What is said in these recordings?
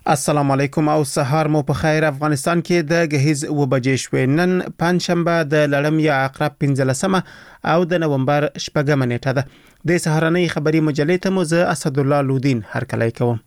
السلام علیکم او سهار مو په خیر. افغانستان کې د غهیز و بجې شوې. نن پنځشنبه د لړم یا عقرب 15مه او د نومبر 8مه نیټه ده. د سهارنۍ خبري مجلې ته مو زه اسد الله لودین هرکلی کوم.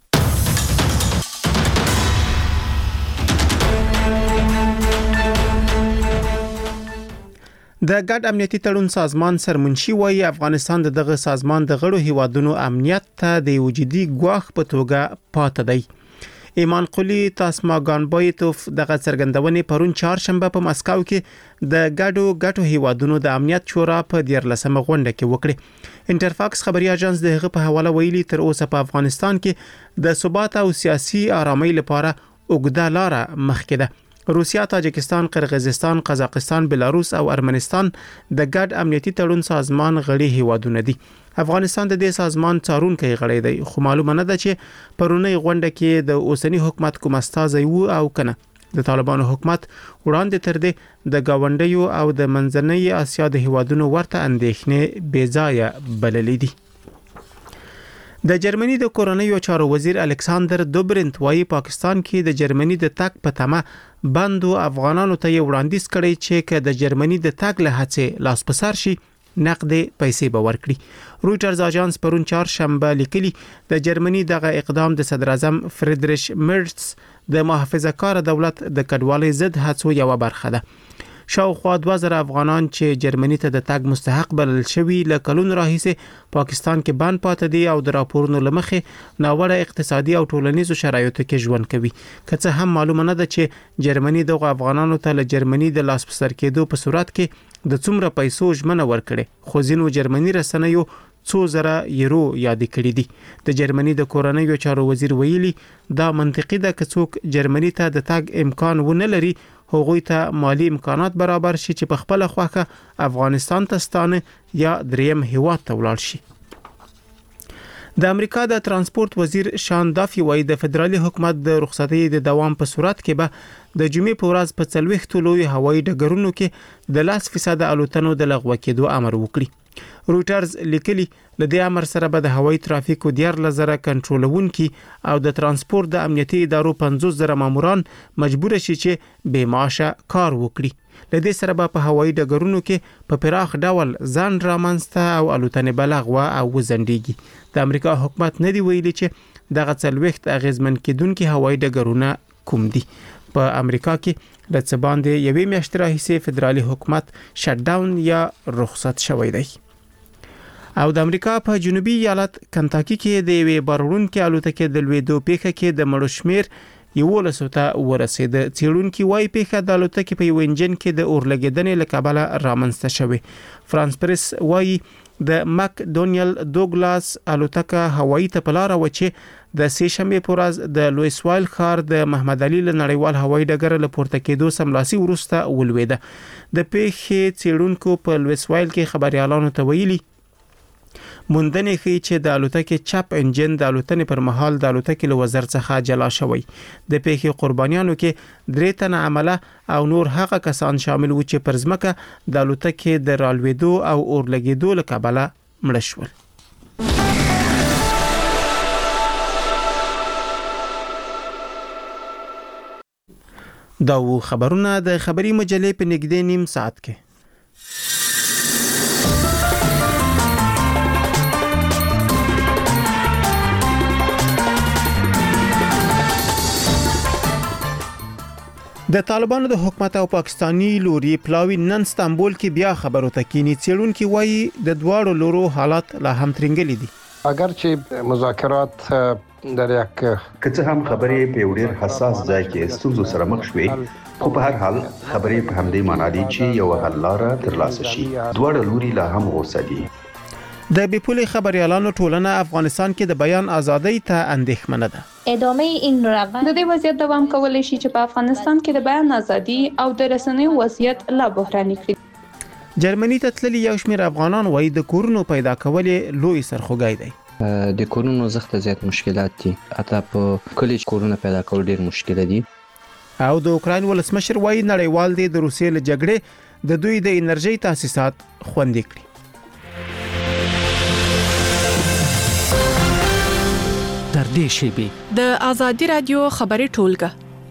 د ګډ امنیتي تړون سازمان سرمنشي وايي افغانستان دغه سازمان د غړو هیوادونو امنیت ته د وجودي ګواښ په توګه پاتې دی. ایمان قلی تاسماګانبایتوف دغه څرګندونې پرون چهارشنبه په مسکو کې د ګډو هیوادونو د امنیت شورا په 14مه غونډه کې وکړه. انټرفاکس خبري اژانس د هغه په حواله ویلي تر اوسه په افغانستان کې د ثبات او سیاسي آرامۍ لپاره اوږده لار مخکې ده. روسیا، تاجکستان، قرغیزستان، قزاقستان، بلاروس او ارمنستان د ګډ امنیتي تړون سازمان غړي هیوادونه دي. افغانستان د دې سازمان څارونکي غړی دی، خو معلومه نه ده چې پرونی غونډه کې د اوسنی حکومت کوم استازي وو او کنه. د طالبانو حکومت وړاندې تر دې د گاونډیو او د منځنۍ اسیا د هیوادونو ورته اندېښنې بېځایه بللې دي. د جرمني د کورنیو چارو وزیر الکساندر دوبرنت وايي پاکستان کې د جرمني د تګ په تمه بندو افغانانو ته وړاندیز کړي چې که د جرمني د تګ له هڅې لاس په سر شي نقدي پیسې به ورکړي. رويټرز اژانس پرون چهارشنبه لیکلي د جرمني دغه اقدام د صدر اعظم فریدریش مرتز د محافظه کار دولت د کډوالۍ ضد هڅو یو برخه ده. شاوخوا 2000 افغانان چې جرمني ته د تګ مستحق بلل شوي له کلونو راهیسې پاکستان کې بند پاتې دي او د راپورونو لمخې ناوړه اقتصادي او ټولنیزو شرایطو کې ژوند کوي. که څه هم معلومه نه ده چې جرمني دغه افغانانو ته له جرمني د لاس په سر کېدو په صورت کې د څومره پیسو ژمنه ورکړي، خو ځینو جرمني رسنیو 2,000 یورو یاد کړی دي. د جرمني د کورنیو چارو وزیر ویلي دا منطقي ده که څوک جرمني ته د تګ امکان ونه لري هغوی ته مالی امکانات برابر شي چې په خپل خوخه افغانستان ته ستانه یا دریم هیواد ته ولاړ شي. د امریکا د ترانسپورت وزیر شان دافي وايي د فدرالي حکومت د رخصتۍ د دوام په صورت کې به د جمعې په ورځ په 40 لوی هوایي ډګرونو کې د 10% الوتنو د لغوه کېدو امر وکړي. رويټرز لیکلي لدې امر سره به د هوایي ترافیکو 14,000 کنټرولونکي او د ترانسپورت د امنیتي ادارو 50,000 ماموران مجبور شي چې بې معاشه کار وکړي. لدې سره به په هوایي ډګرونو کې په پراخ ډول ځان رامنځته او الوتنې بلغوه او وزندېږي. د امریکا حکومت نه دی ویلي چې دغه 40 اغیزمن کېدونکي هوایي ډګرونه کوم دي. په امریکا کې د څه باندې یوې میاشتې راهیسې فدرالي حکومت شټ ډاون یا رخصت شوی دی. او د امریکا په جنوبي ایالت کنټاکي کې د یوې بارونکو الوتکې د لوېدو پیښه کې د مړو شمیر 11 ته ورسید. څېړونکي وايي پیښه د الوتکې په یو انجن کې د اورلګیدنې له کبله رامنځته شوې. فرانس پریس وايي د مک ډونیل دوګلاس الوتکه هوایي ته په لار و چې د سېشنبه په ورځ د لویس وایل ښار د محمد علي نړیوال هوایي ډګر له پورته کېدو سملاسي ورسته ولوېده. د پیښې څېړونکو په لویس وایل کې خبريالانو ته ویلي موندنې ښیي چې د الوتکې چپ انجن د الوتنې پر مهال د الوتکې له وزر څخه جلا شوی. د پیښې قربانیانو کې 3 تنه عمله او نور هغه کسان شامل وو چې پر ځمکه د الوتکې د رالوېدو او اورلګېدو له کبله مړه شول. دا و خبرونه د خبري مجلې په نږدې نیم ساعت کې. د طالبانو د حکومت او پاکستانی لوري پلاوی نن استانبول کې بیا خبرو ته کینی. څېړونکي وایي د دواړو لورو حالات لا هم ترنګلي دي. اگر چې مذاکرات در یک کڅه هم خبرې په ډېر حساس ځای کې ستونزو سره مخ شوې، خو په هر حال خبرې په همدې معنی دي چې یو حل لاره ترلاسه شي. دواړه لوري لا هم غوسه دي. د بیپولي خبريالانو ټولنه افغانستان کې د بیان ازادۍ ته اندېښمنه ده. ادامه این روند د دې وضعیت دوام کولای شي چې په افغانستان کې د بیان ازادي او د رسنیو وضعیت لا بحراني کړي. جرمني ته تللي یو شمېر افغانان وایي د کورونو پیدا کول لوی سرخوږی دی. د کورونو زخته زیات مشکلات دي، حتی په کلیج کورونه پیدا کول ډیر مشکل دي. او د اوکراین ولسمشر وایي نړیوال دی د روسیې له جګړې د دوی د انرژي تاسیسات خوندي کړي. در نږدې شي. د آزادي رادیو خبري ټولګه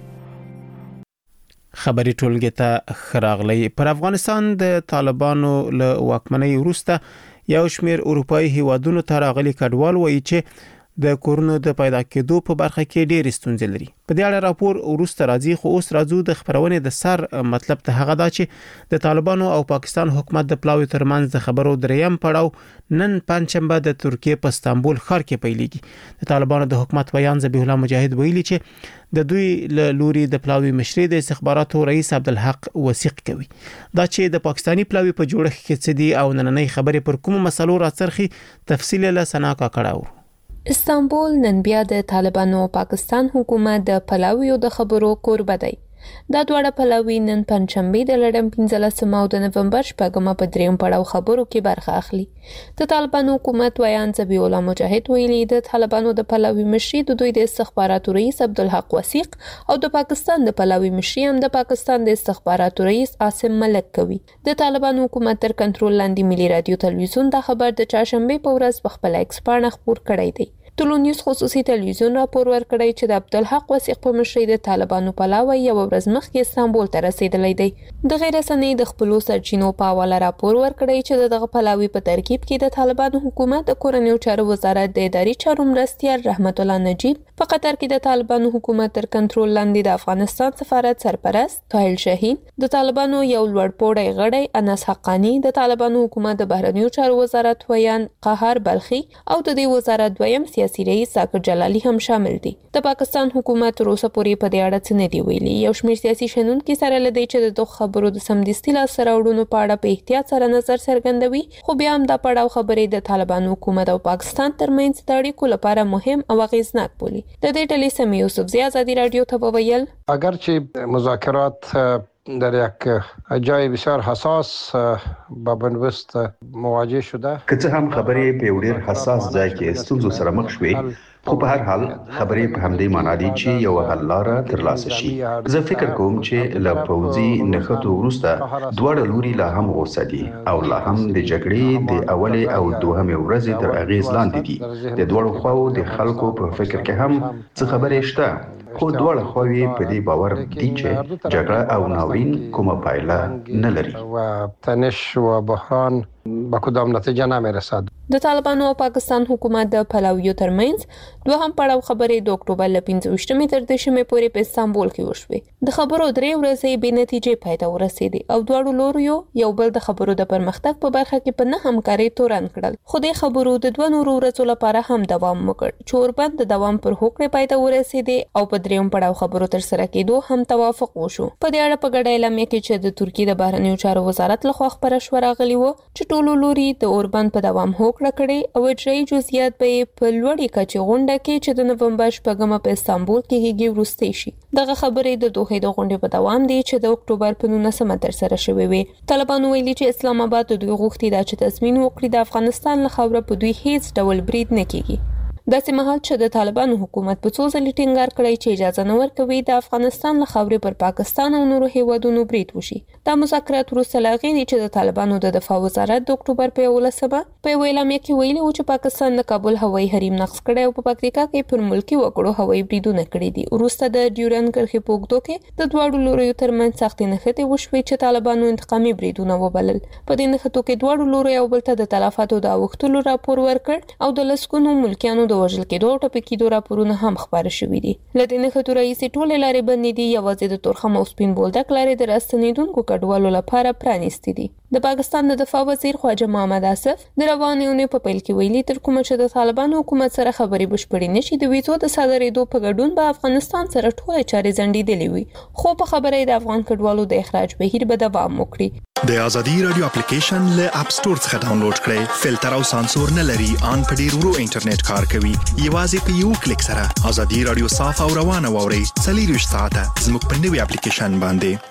ته خراغلی. پر افغانستان د طالبانو له واکمنۍ وروسته یو شمېر اروپאי هیوادونو ته راغلي کډوال وایي چې د کورونو د پیدا کېدو په برخه کې ډېر ستونزې لري. په دې اړه راپور وروسته راځي، خو اوس راځو د خبرونې د سر مطلب ته هغه دا چې د طالبانو او پاکستان حکومت د پلاوي ترمنځ د خبرو دریم پړاو نن پنځشنبه د ترکیه په استانبول ښار کې پیلېږي. د طالبانو د حکومت بیان ذبیح الله مجاهد ویلي چې د دوی له لوري د پلاوي مشري د استخباراتو رئیس عبدالحق وثیق کوي دا چې د پاکستانی پلاوي په جوړښت کې څه دي او نننۍ خبرې پر کوم مسلو راڅرخي. تفصیل له سناکا کړهو. استانبول نن بیا د طالبانو او پاکستان حکومت د پلاویو د خبرو کوربه دی. دا دواړه پلاوی نن پنځشنبه د لړم 15 او د نومبر 8 په دریم پړاو خبرو کې برخه اخلي. د طالبانو حکومت ویان ذبیح الله مجاهد ویلي د طالبانو د پلاوی مشري د دوی د استخباراتو رئیس عبدالحق وثیق او د پاکستان د پلاوی مشري هم د پاکستان د استخباراتو رئیس عاصم ملک کوي. د طالبانو حکومت تر کنټرول لاندې ملي رادیو تلویزیون دا خبر د چهارشنبه په ورځ په خپل ایکس پاڼه خبر کړی دی. ټولو نیوز خصوصي تلویزیون راپور ورکړی چې د عبدالحق وثیق په مشرۍ د طالبانو پلاوی یو ورځ مخکې استانبول ته رسیدلی دی. د غیر رسنۍ د خپلو سرچینو په حواله راپور ورکړی چې دغه پلاوی په ترکیب کې د طالبانو حکومت د کورنیو چارو وزارت د اداري چارو مرستیال رحمت الله نجیب، په قطر کې د طالبانو حکومت تر کنټرول لاندې د افغانستان سفارت سرپرست طاهل شاهین، د طالبانو یو لوړپوړی غړی انس حقانی، د طالبانو حکومت د بهرنیو چارو وزارت ویان قهار بلخي او د دې وزارت دویم سیاسي رئیس ذاکر جلالی هم شامل دي. د پاکستان حکومت تر اوسه پورې په دې اړه څه نه دی ویلي. یو شمېر سیاسي شنونکي سره لدی چې د خبرو د سمدستي لاسته راوړنو په اړه په احتیاط سره نظر څرګندوي، خو بیا هم دا پړاو خبرې د طالبانو حکومت او پاکستان ترمنځ د اړیکو لپاره مهم او اغیزناک بولي. د دې ډلې سمي یوسفزی آزادی رادیو ته وویل اگرچه مذاکرات در یک جای بسیار حساس با بنبست مواجه شده که څه هم خبرې په ډېر حساس ځای کې ستونزو سره مخ شوې، خو په هر حال خبرې په همدې معنا دي چې یو حل لاره ترلاسه شي. زه فکر کوم چې له پوځي نښتو وروسته دواړه لوري لا هم غوسه دي او لا هم د جګړې د اولې او دوهمې ورځې تر اغیز لاندې دي. د دواړو خواو د خلکو په فکر کې هم څه خبرې شته، خو دواړه خواوې په دې باور دي چې جګړه او ناورین کومه پایله نه لري و تنش و بحران با کدام نتیجه نمیرسد. د طالبانو او پاکستان حکومت د پلاویو ترمنځ دوهم پړاو خبرې د اکتوبر ل 15 تر 10 پورې په استانبول کې وشوې. د خبرو درې ورځې بې نتیجې پای ته ورسېدې او دواړو لوريو یو بل د خبرو د پرمختګ په برخه کې په نه همکارۍ تورن کړل. خو د خبرو د دوه نورو ورځو لپاره هم دوام وکړ چې اوربند د دوام پر هوکړې پای ته ورسېدې او په دریم پړاو خبرو تر سره کېدو هم توافق وشو. په دې اړه په ګډه اعلامیه کې چې د ترکیه د بهرنیو چارو وزارت لخوا خبره شوه راغلی و چې ټولو لوري د اوربند په دوام هوکړه کړې او اجرایي جزئیات به په لوړې کچې غونډه کې چې د نومبر 8 په استانبول کې کېږي وروستي شي. دغه خبرې د دوحې د غونډې په دوام دي چې د اکتوبر په 19 تر سره شوې وي. طالبانو ویلي چې اسلام آباد د دوی غوښتي دا چې تضمین وکړي د افغانستان له خاوره په دوی هیڅ ډول برید نه کیږي. داسې مهال چې د طالبانو حکومت په څو ځلې ټینګار کړی چې اجازه نه ورکوي د افغانستان له خاورې پر پاکستان او نورو هیوادونو برید وشي. دا مذاکرات وروسته له هغې دي چې د طالبانو د دفاع وزارت د اکتوبر په 11 په یوه اعلامیه کې ویلي و چې پاکستان د کابل هوایي حریم نقض کړی او په پکتیکا کې پر ملکي وګړو هوایي بریدونه کړي دي. وروسته د ډیورن کرښې په اوږدو کې د دواړو لوریو ترمنځ سختې نښتې وشوې چې طالبانو انتقامي بریدونه وبلل. په دې نښتو کې دواړو لورو یو بل ته د تلفاتو د اوښتلو راپور ورکړ او د لسګونو ملکیانو د وژل کېدو کېدو راپورونه هم خبر شوي دي. لدې نښتو راهیسې ټولې لارې بندې دي، یوازې د تورخم او سپین بولدک لارې د راستنېدونکو کډوالو لپاره پرانیستې دي. د پاکستان د دفاع وزیر خواجه محمد آصف د روانې اونۍ په پیل کې ویلي تر کومه چې د طالبانو حکومت سره خبرې بشپړې نشي د ویزو د صادرېدو په ګډون به افغانستان سره ټولې چارې ځنډېدلې وي، خو په خبره د افغان کډوالو د اخراج بهیر به دوام وکړي. د ازادي رادیو اپلیکیشن له اپ سٹور څخه ډاونلوډ کړئ. فلټر او سانسور نه لري، ان په ډیر ورو انټرنیټ کار کوي. یوازې په یو کلیک سره ازادي رادیو صاف او روانه واورئ. 24 ساعته زموږ په نوي اپلیکیشن باندې.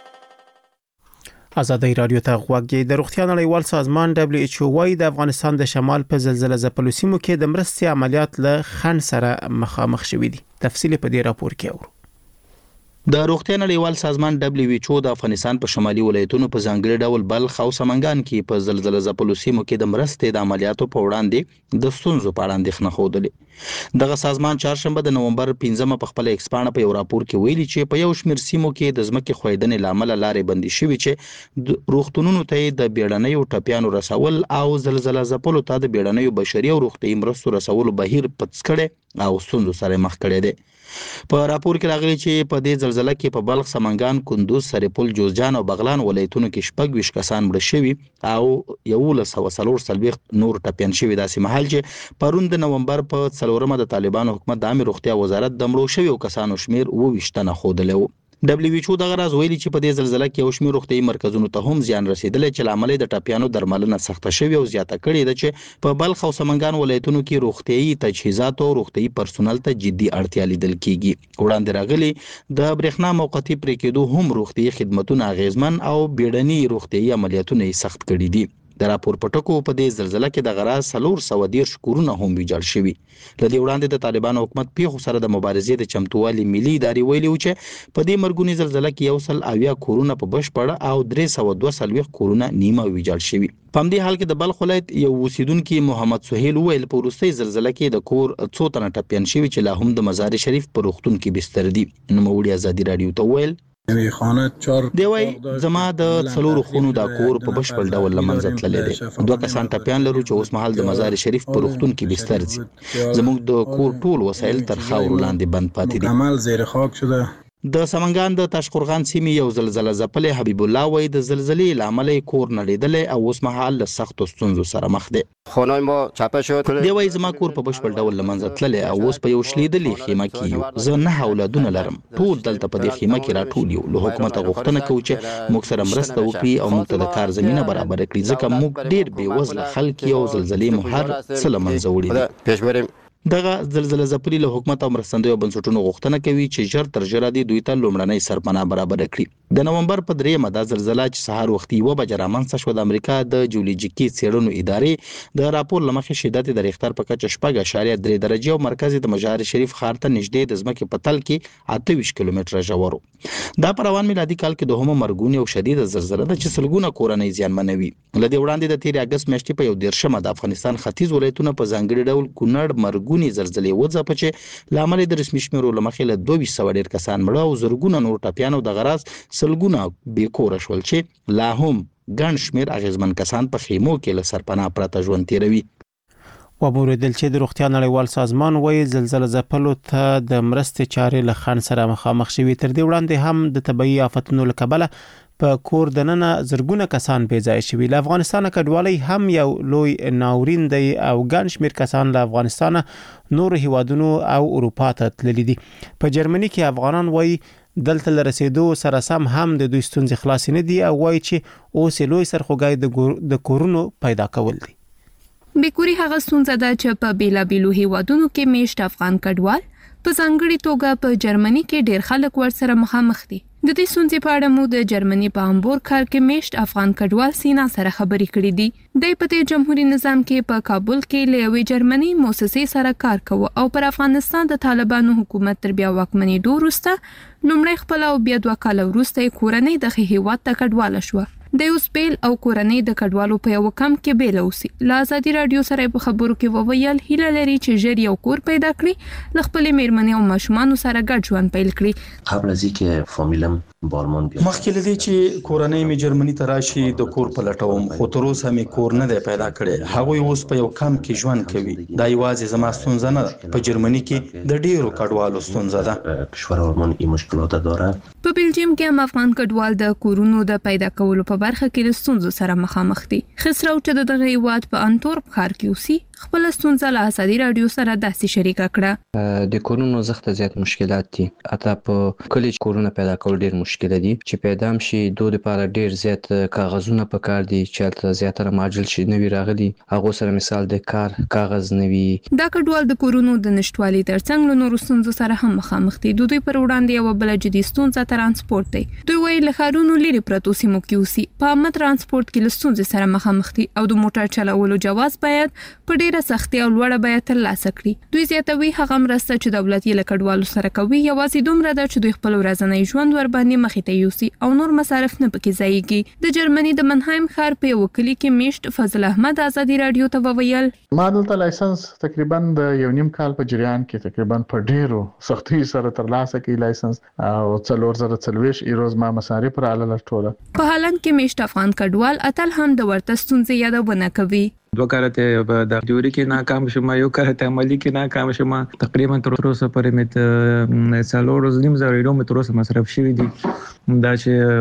ازادي رادیو ته غوږی. د روغتیا نړیوال سازمان WHO وايي د افغانستان د شمال په زلزلہ ځپلو سیمو کې د مرستې عملیات له خنډ سره مخامخ شوي دي. تفصیل په دې راپور کې اورو. د روغتیا نړیوال سازمان WHO د افغانستان په شمالي ولایتونو په ځانګړي ډول بلخ او سمنګان کې په زلزلہ ځپلو سیمو کې د مرستې د عملیاتو په وړاندې د ستونزو په اړه اندېښنه ښودلې. دغه سازمان چهارشنبه د نومبر 15 په خپل ایکسپانه په یو راپور کې ویلي چې په یو شمېر سیمو کې د ځمکې ښویدنې لامل لارې بندي شوې چې د روغتونونو ته د بیړنیو ټپیانو رسول او زلزلہ ځپلو ته د بیړنیو بشري او روغتیايي مرستو رسولو بهیر پڅ کړي او ستونزو سره مخ کړي دي. په راپور کې راغلي چې په دې زلزلہ کې په بلخ، سمنګان، کندوز، سرپل، جوزجان او بغلان ولایتونو کې 26 کسان مړه شوي او 1140 نور ټپیان شوي. داسې مهال چې پرون د نومبر په 4مه د طالبانو حکومت د عامه روغتیا وزارت د مړو شویو کسانو شمیر 22 تنه ښودلی و. WHO دغه راز ویلي چې په دې زلزلہ کې یو شمېر روغتیايي مرکزونو ته هم زیان رسیدلی چې لامل د ټپیانو درملنه سخته شوې او زیاته کړې ده چې په بلخ او سمنګان ولایتونو کې روغتیايي تجهیزات او روغتیايي پرسونل ته جدي اړتیا لیدل کیږي. وړاندې راغلي د برېښنا موقتي پرې کېدو هم روغتیايي خدمتونه اغیزمن او بیړني روغتیايي عملیاتونه یې سخت کړي دي. د راپور په ټکو په دې زلزلہ کې د غراز 410 کورونه هم ویجاړ شوي. لدې وړاندې د طالبانو حکومت پیښو سره د مبارزې د چمتووالي ملي ادارې ویلي و چې په دې مرګونی زلزلہ کې 180 کورونه په بشپړه او 342 کورونه نیمه ویجاړ شوي. په همدې حال کې د بلخ ولایت یو اوسیدونکي محمد سهیل ویل په وروستۍ زلزلہ کې د کور څو تنه ټپیان شوي چې لا هم د مزار شریف په روغتون کې بستر دي. نوموړي ازادي رادیو ته ویل دی وای زما د 4 خونو د کور په بشپړ ډول لمنځه تللی دی. 2 کسان ټپیان لرو چې اوس مهال د مزار شریف په روغتون کې بستر دي. زموږ د کور ټول وسایل تر خاورو لاندې بند پاتې دي. عمل زیر خاک شده. د سمنګان د تاشقرغان سیمې یو زلزلہ ځپلې حبیب الله وای د زلزلې لامل کور نړیدلی او اوس مهال له سختو ستونزو سره مخ دی. خونه‌ی ما چاپه شد. دی وای زما کور په بشپړ ډول لمنځه تللی او اوس په یو شلیدلې خیمه کې یو. زه 9 اولادونه لرم. ټول دلته په دې خیمه کې راټول یو. له حکومت غوښتنه کوو چې موږ سره مرسته وکړي او موږ ته د کار زمینه برابر کړي ځکه موږ ډیر بې وزله خلک یو زلزلې مو هر څه له منځه وړي. پیش بریم. دغه زلزلہ ځپلي له حکومت او مرستندویو بنسټونو غوښتنه کوي چې ژر تر ژره دوی ته لومړنۍ سرپناه برابر کړي. د نومبر په 3مه دا زلزلہ چې سهار وختي 1 بجه رامنځته شوه د امریکا د جیولوجیکي څېړنو ادارې د راپور له مخې شدت د ریختر په کچه 4.3 درجه او مرکز د مزار شریف ښار ته نږدې د ځمکې په تل کې 28 کیلومتره ژور. دا په روان میلادي کال کې دوهمه مرګونې او شدیده زلزلہ ده چې سلګونه کورنۍ زیانمنوي. لدې وړاندې د 13 اگست میاشتې په 11مه د افغانستان ختیځ ولایتونه په ځانګړي ډول کونړ مرګونې زلزلې ځپه چې لامل د رسمي شمیرو لمخې له 200 ډیر کسان مړه او زرګونه نور ټپیان او د غراز سلګونه بې کور شول چې لا هم ګڼ شمیر اغیزمن کسان په خیمو کې له سرپناه پرته ژوند تیروي. و موریدل چې د روغتیا نړیوال سازمان وایي زلزلہ ځپلو ته د مرستې چارې له خنډ سره مخامخ شوي. تر دې وړاندې هم د طبيعي آفتونو له کبله په کور دننه زرګونه کسان بې ځای شوي. له افغانستان کډوالۍ هم یو لوی ناورین دی او ګڼ شمیر کسان له افغانستان نور هیوادونو او اروپا ته تللي دي. په جرمني کې افغانان وایي دلته لرسېدو سره سم هم د دوی ستونزې خلاص نه دي او وایي چې اوس لوی سرخوږی د کورونو پیدا کول دي. بیکوري هغه ستونزه ده چې په بیلابیلو هیوادونو کې میشت افغان کډوال په ځانګړي توګه په جرمني کې ډیر خلک ورسره مخامخ دي. د دې ستونزې په اړه مو د جرمني په هامبورګ ښار کې میشت افغان کډوال سینا سره خبرې کړې دي. د په جمهوریت نظام کې په کابل کې له یوې جرمني مؤسسې سره کار کوي او پر افغانستان د طالبانو حکومت تر بیا واکمنۍ وروسته لومړی خپل او بیا 2 کال وروسته کورنۍ د هیواد ته کډواله شو. د اوسپیل او کورنۍ د کډوالو په یو کم کې بیل اوسي. له ازادي رادیو سره په خبرو کې وویل هیله لري چې ژر یو کور پیدا کړي، ل خپل میرمنې او ماشومان سره ګډ ژوند پیل کړي. قبل از اینکه فامیلم بارمان بیاد مخکې لدی چې کورنۍ می جرمني ته راشي د کور پلټوم خو تر اوسه می کور نه دی پیدا کړی. هغه اوس په یو کم کې ژوند کوي. دا یوازې زما ستونزه نه ده، په جرمني کې د ډیرو کډوالو ستونزه ده. کشور آلمان این مشکلات داره. په بلجیم کې هم افغان کډوال د کورونو د پیدا کولو په برخه کې د ستونزو سره مخامخ دي. خسرو چې دغه هیواد په انتورپ ښار کې اوسي خپل ستونزه له ازادي رادیو سره داسې شریکه کړه. د کورونو زخته زیات مشکلات دي. اته په کلیج کورونه پیدا کول ډیر مشکل دي. چې پیدا شي دوه لپاره ډیر زیات کاغذونه پکار دي چې زیاتره ماجل شي نوی راغلي. هغه سره مثال د کار کاغذ نوی. دا کډوال د کورونو د نشټوالي ترڅنګ له نورو ستونزو سره هم مخامخ دي. دوی پر وړاندې یو بل جدي ستونزه ترانسپورت دی. دوی وایي له ښارونو لري پرتو سیمو کې اوسي. په عامه ترانسپورت کې له ستونزې سره مخامخ دي او د موټر چلولو جواز باید په ډیره سختي او لوړه بیه ترلاسه کړي. دوی زیاتوي هغه مرسته چې دولت یې له کډوالو سره کوي یوازې دومره ده چې دوی خپل ورځنی ژوند ور باندې مخې ته یوسي او نور مصارف نه پکې ځایږي. د جرمني د منهایم ښار په وکیل کې میشت فضل احمد ازادي رادیو ته وویل ما دلته لایسنس تقریبا د یو نیم کال په جریان کې تقریبا په ډیرو سختۍ سره ترلاسه کړي لایسنس او 4040 ایروز ما مصارف را لاله ټوله. په حالان کې میشت افغان کډوال اتل هم د ورته ستونزې یادونه کوي. دوه کارته د تیوري کې ناکام شوم یو کارته عملی کې ناکام شوم تقریبا تر اوسه پورې مت څلور ورځې نیم زره متر اوسه مصرف شوی دي دا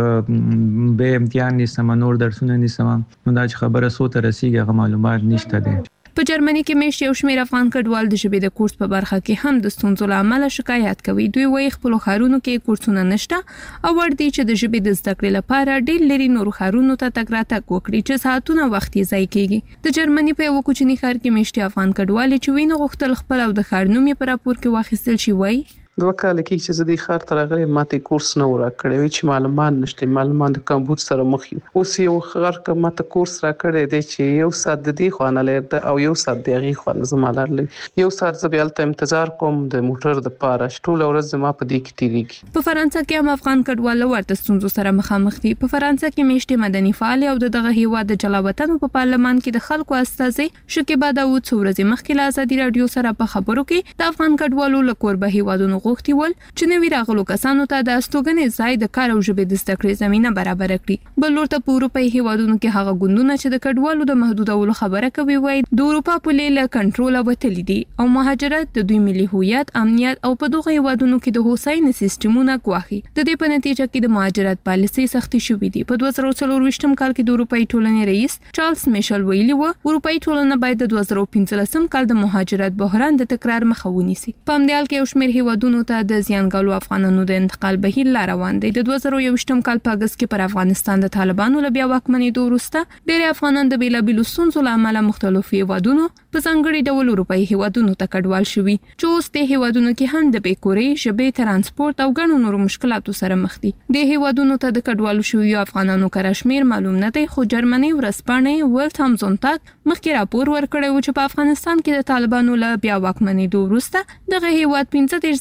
چې به امتحان نسم نور درسونه نسم نو دا چې خبره سو ته رسیږي معلومات نشته دي. په جرمني کې میشت یو شمېر افغان کډوال د ژبې د کورس په برخه کې هم د ستونزو له امله شکایت کوي. دوی وايي خپل خارونو کې کورسونه نشته او ور دي چې د ژبې د زده کړې لپاره ډېر لري نور خارونو ته تګ راتګ وکړي چې ساعتونه وخت یې ضایع کیږي. د جرمني په یو کوچني ښار کې میشت افغان کډوال چې ویني غوښتل خپل او د ښار نوم یې په راپور کې واخیستل شي وایي دوه کال کې چې زه د ښار ته راغلی ماته کورس نه ورکړی چې معلومات نشته معلومات د کمبود سره مخ یو اوس یو ښار کې ماته کورس راکړی دی چې یو ساعت د دې خوانه لري او یو ساعت د هغې خوانه زما لري یو ساعت زه بیا هلته انتظار کوم د موټر د پاره ټول ورځ زما په دې کې تیریږي. په فرانسه کې هم افغان کډوال ورته ستونزو سره مخامخ دي. په فرانسه کې میشت مدني فعال او دغه هیواد د جلاوطن په پارلمان کې د خلکو استازي شکیبا داوود څورزي مخکې له ازادي رادیو سره په خبرو کې د افغان کډوالو له کوربه هیوادونو غوښتي ول چې نوی راغلو کسانو ته د استوګنې ځای د کار او ژبې د زده کړې زمينه برابر کړي. بل ورته په اروپایي هیوادونو کې هغه ګوندونه چې د کډوالو د محدودولو خبره کوي وایي د اروپا په لیله کنټرول وتلی دي او مهاجرت د دوی ملي هویت امنیت او په دغه هیوادونو کې د هوساینې سیستمونه ګواهي. د دې په نتیجه کې د مهاجرت پالیسي سختي شوې دي. په 2024 کال کې د اروپایي ټولنې رئیس چارلز میشل ویلي و اروپایي ټولنه باید د 2015 کال د مهاجرت بحران د تکرار مخه ونیسي. په همدې حال کې یو شمېر هیوادونو ته د زیانګالو افغانانو د انتقال بهیر لا روان دی. د 2021 کال په اگست کې پر افغانستان د طالبانو له بیا واکمنېدو وروسته ډېر افغانان د بیلابیلو ستونزو له امله مختلفو هیوادونو په ځانګړي ډول اروپایي هیوادونو ته کډوال شوي چې اوس د هیوادونو کې هم د بیکورې ژبې ترانسپورت او ګڼو نورو مشکلاتو سره مخ دي. د هیوادونو ته د کډوالو شویو افغانانو کره شمېر معلوم نه دی خو جرمني ورځپاڼې ورلد هامزونتاګ مخکې راپور ورکړی و چې په افغانستان کې د طالبانو له بیا واکمنېدو وروسته دغه هیواد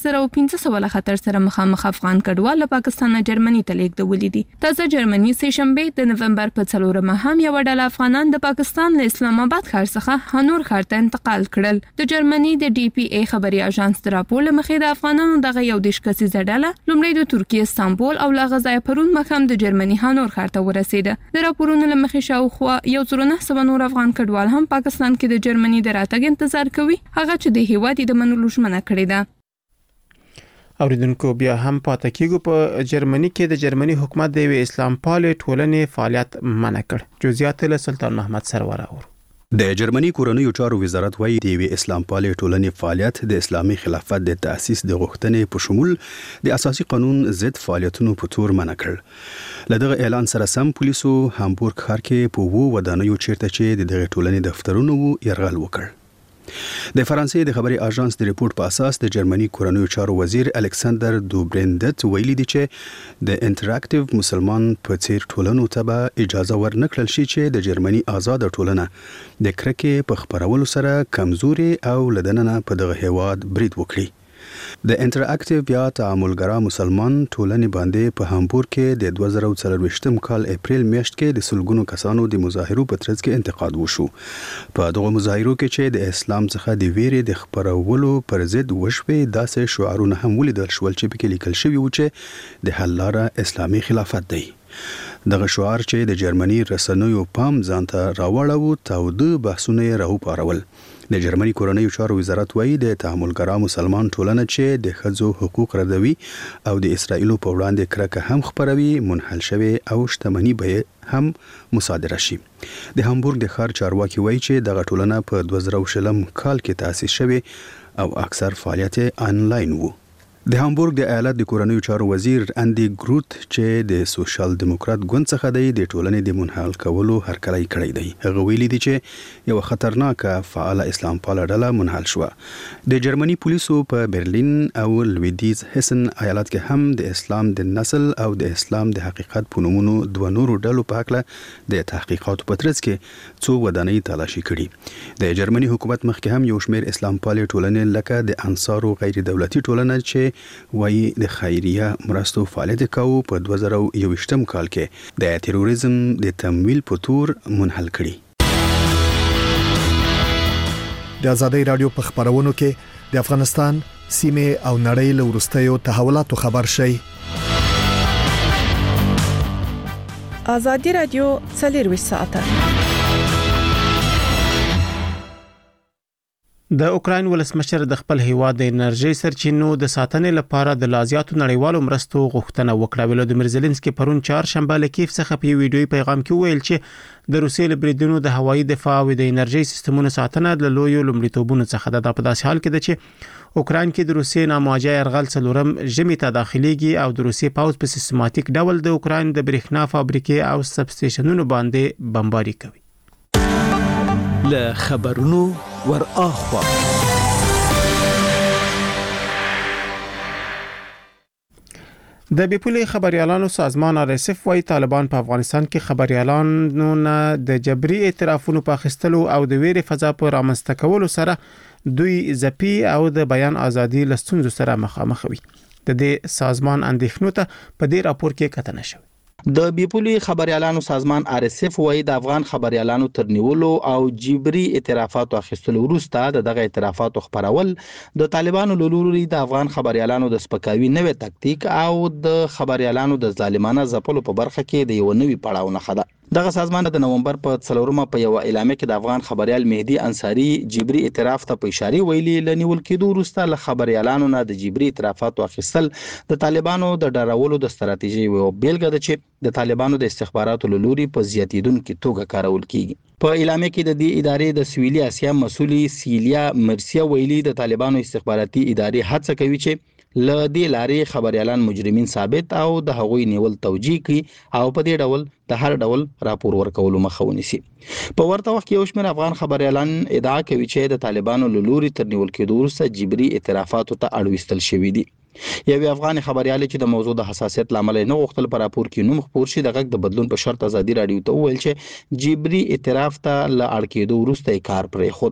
15500 خطر سره مخامخ افغان کډوال له پاکستان نه جرمني ته لیږدولي دي. تازه جرمني سه شنبه د نومبر په 4 هم یو ډله افغانان د پاکستان له اسلام آباد ښار څخه هنور ښار ته انتقال کړل. د جرمني د ډي پی ای خبري اژانس د راپور مخې د افغانانو دغه یو دیش کسیزه ډله لومړی د ترکیه استانبول او له غزای پرون مخام د جرمني هنور ښار ته ورسېده. د راپورونو لمخې شاوخوا 1900 نور افغان کډوال هم پاکستان کې د جرمني د راتګ انتظار کوي هغه چې د هیواد د منلو ژمنه کړې ده. اوریدونکو بیا هم پاتې کېږو په جرمني کې د جرمني حکومت د اسلام پال ټولنې فعالیت منع کړ. جزئیات له سلطان محمد سرور اور. د جرمني کورنیو چارو وزارت وايي د اسلام پالي ټولنې فعالیت د اسلامي خلافت د تأسیس د غوښتنې په شمول د اساسي قانون ضد فعالیتونو په تور منع کړ. لدغه اعلان سره سم پولیسو هامبورګ ښار کې په وو ودانیو چیرته چې د دغه ټولنې دفترونو یرغل وکړ. د فرانسې د خبري اژانس د ریپورت په اساس د جرمني کورنیو چارو وزیر الکساندر دوبرندت ویلي دی چې د انټراکټیو مسلمان په څیر ټولنو ته به اجازه ورنکړل شي چې د جرمني آزاد ټولنه د کرکې په خبرولو سره کمزوري او لدننه په دغه هیواد برید وکړي. د انټراکټیو یا تعاملګرا مسلمان ټولنې باندې په هامبورګ کې د 2024 کال اپریل میاشت کې د سلګونو کسانو د مظاهرو په ترڅ کې انتقاد وشو. په دغه مظاهرو کې چې د اسلام څخه د ویرې د خبرولو پر ضد وشوي داسې شعارونه هم ولیدل شول چې پکې لیکل شوی و چې د حل لاره اسلامي خلافت دی. دغه شعار چې د جرمني رسنیو پام ځانته راوړاوه تاوده بحثونه راوپارول. د جرمني کورنیو چارو وزارت وايي د تعاملګرا مسلمان ټولنه چې د ښځو حقوق ردوي او د اسرایل په وړاندې کرکه هم خبروي منحل شوی او شتمنۍ به هم مصادره شي. د هامبورګ د ښار چارواکي وايي چې دغه ټولنه په 2020 کال کې تأسیس شوی او اکثر فعالیت آنلاین وو. د هامبورګ د ایالت د کورنیو چارو وزیر اندي ګروت چې د سوشل دیموکرات ګوند څخه دی د ټولنې د منحل کولو هرکلی کړی دی. هغه ویلي دی چې یو خطرناکه فعال اسلام پاله ډله منحل شوه. د جرمني پولیسو په برلین او لویدیز هسن ایالت کې هم د اسلام د نسل او د اسلام د حقیقت په نومونو دوه نورو ډلو په هکله د تحقیقاتو په ترڅ کې څو ودانۍ تلاشي کړي. د جرمني حکومت مخکې هم یو شمېر اسلام پالې ټولنې لکه د انصارو غیر دولتي ټولنه چې وایي د خیریه مرستو فعالیت کوي په 2021 کال کې د تروریزم د تمویل په تور منحل کړي. د آزادۍ رادیو په خبرونو کې د افغانستان سیمه او نړۍ له وروستیو تحولاتو خبر شي. آزادۍ رادیو 24 ساعته. د اوکراین ولسمشر د خپل هیواد د انرژي سرچینو د ساتنې لپاره د لازیاتو نړیوالو مرستو غوښتنه وکړه. ولودمیر زيلنسکي پرون چهارشنبه له کیف څخه په ویډیوي پیغام کې ویل چې د روسیې له بریدونو د هوایي دفاع او د انرژي سیستمونو ساتنه د لویو لومړیتوبونو څخه ده. په داسې حال کې ده چې اوکراین کې د روسیې نامواجه يرغل څلورم ژمي ته داخليږي او د روسیې پاوز په سیستماتیک ډول د اوکراین د برېښنا فابریکې او سب سټیشنونو باندې بمباري کوي. له خبرونو ور اخوا د بیپولي خبريالانو سازمان RSF وايي طالبان په افغانستان کې خبريالانو نه د جبري اعترافونو په اخیستلو او د ویرې فضا په رامنځته کولو سره دوی ځپي او د بیان ازادي لستونزو سره مخامخ وي. د دې سازمان اندېښنو ته په دې راپور کې کتنه شوی. د بیپولي خبريالانو سازمان RSF وايي د افغان خبريالانو ترنیولو او جبري اعترافاتو اخیستلو وروسته دغه اعترافاتو خبرول د طالبانو لوري د افغان خبريالانو د سپکاوي نوې تکتیک او د خبريالانو د ظالمانه ځپلو په برخه کې د یو نوې پړاو نه خده. دغه سازمان د نومبر په 4 په یو اعلامیه کې د افغان خبريال مهدي انصاری جبري اعتراف ته په اشاره ویلي لنیول کېدو وروسته له خبريالانو نه د جبري اعترافاتو اخیستل د طالبانو د ډارولو د ستراتیژي او بیلګه ده چې د طالبانو د استخباراتو لوري په زیاتیدونکو توګه کارول کیږي. په اعلامیه کې د دې ادارې د سویلي اسیا مسؤلي سیلیا مرسیا ویلي د طالبانو استخباراتي ادارې هڅه کوي چې ل دې لارې خبريالان مجرمین ثابت او د هغوی نیول توجیه کوي او په دې ډول د هر ډول راپور ورکولو مخه ونیسي. په ورته وخت کې یو شمېر افغان خبريالان ادعا کوي چې د طالبانو لوري تر نیول کېدو وروسته جبري اعترافاتو ته اړوستل شوی دي. یو افغان خبريال چې د موضوع د حساسیت لامل نه غوښتل پر راپور کې نوم خپور شي د غږ د بدلون په شرط ازادي رادیو ته ویل چې جبري اعتراف ته ل اړ کېدو وروسته کار پرې خود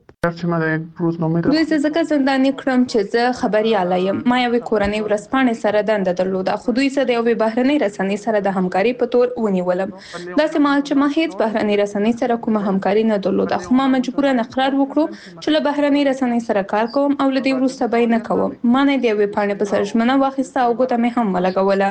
دوی ځکه زنداني کړم چې زه خبريال یم. ما یو کورنۍ ورسپانې سره دنده درلوده خو دوی سره د یو بهرنۍ رسنۍ سره د همکاري په تور ونیولم. داسې مال چې ما هیڅ بهرنۍ رسنۍ سره کومه همکاري نه درلوده خو ما مجبورن اقرار وکړو چې له بهرنۍ رسنۍ سره کار کوم او له دې وروسته به نه کوم. ما نه دی وی پاڼې په سر منه واخیسته او ګوته مې هم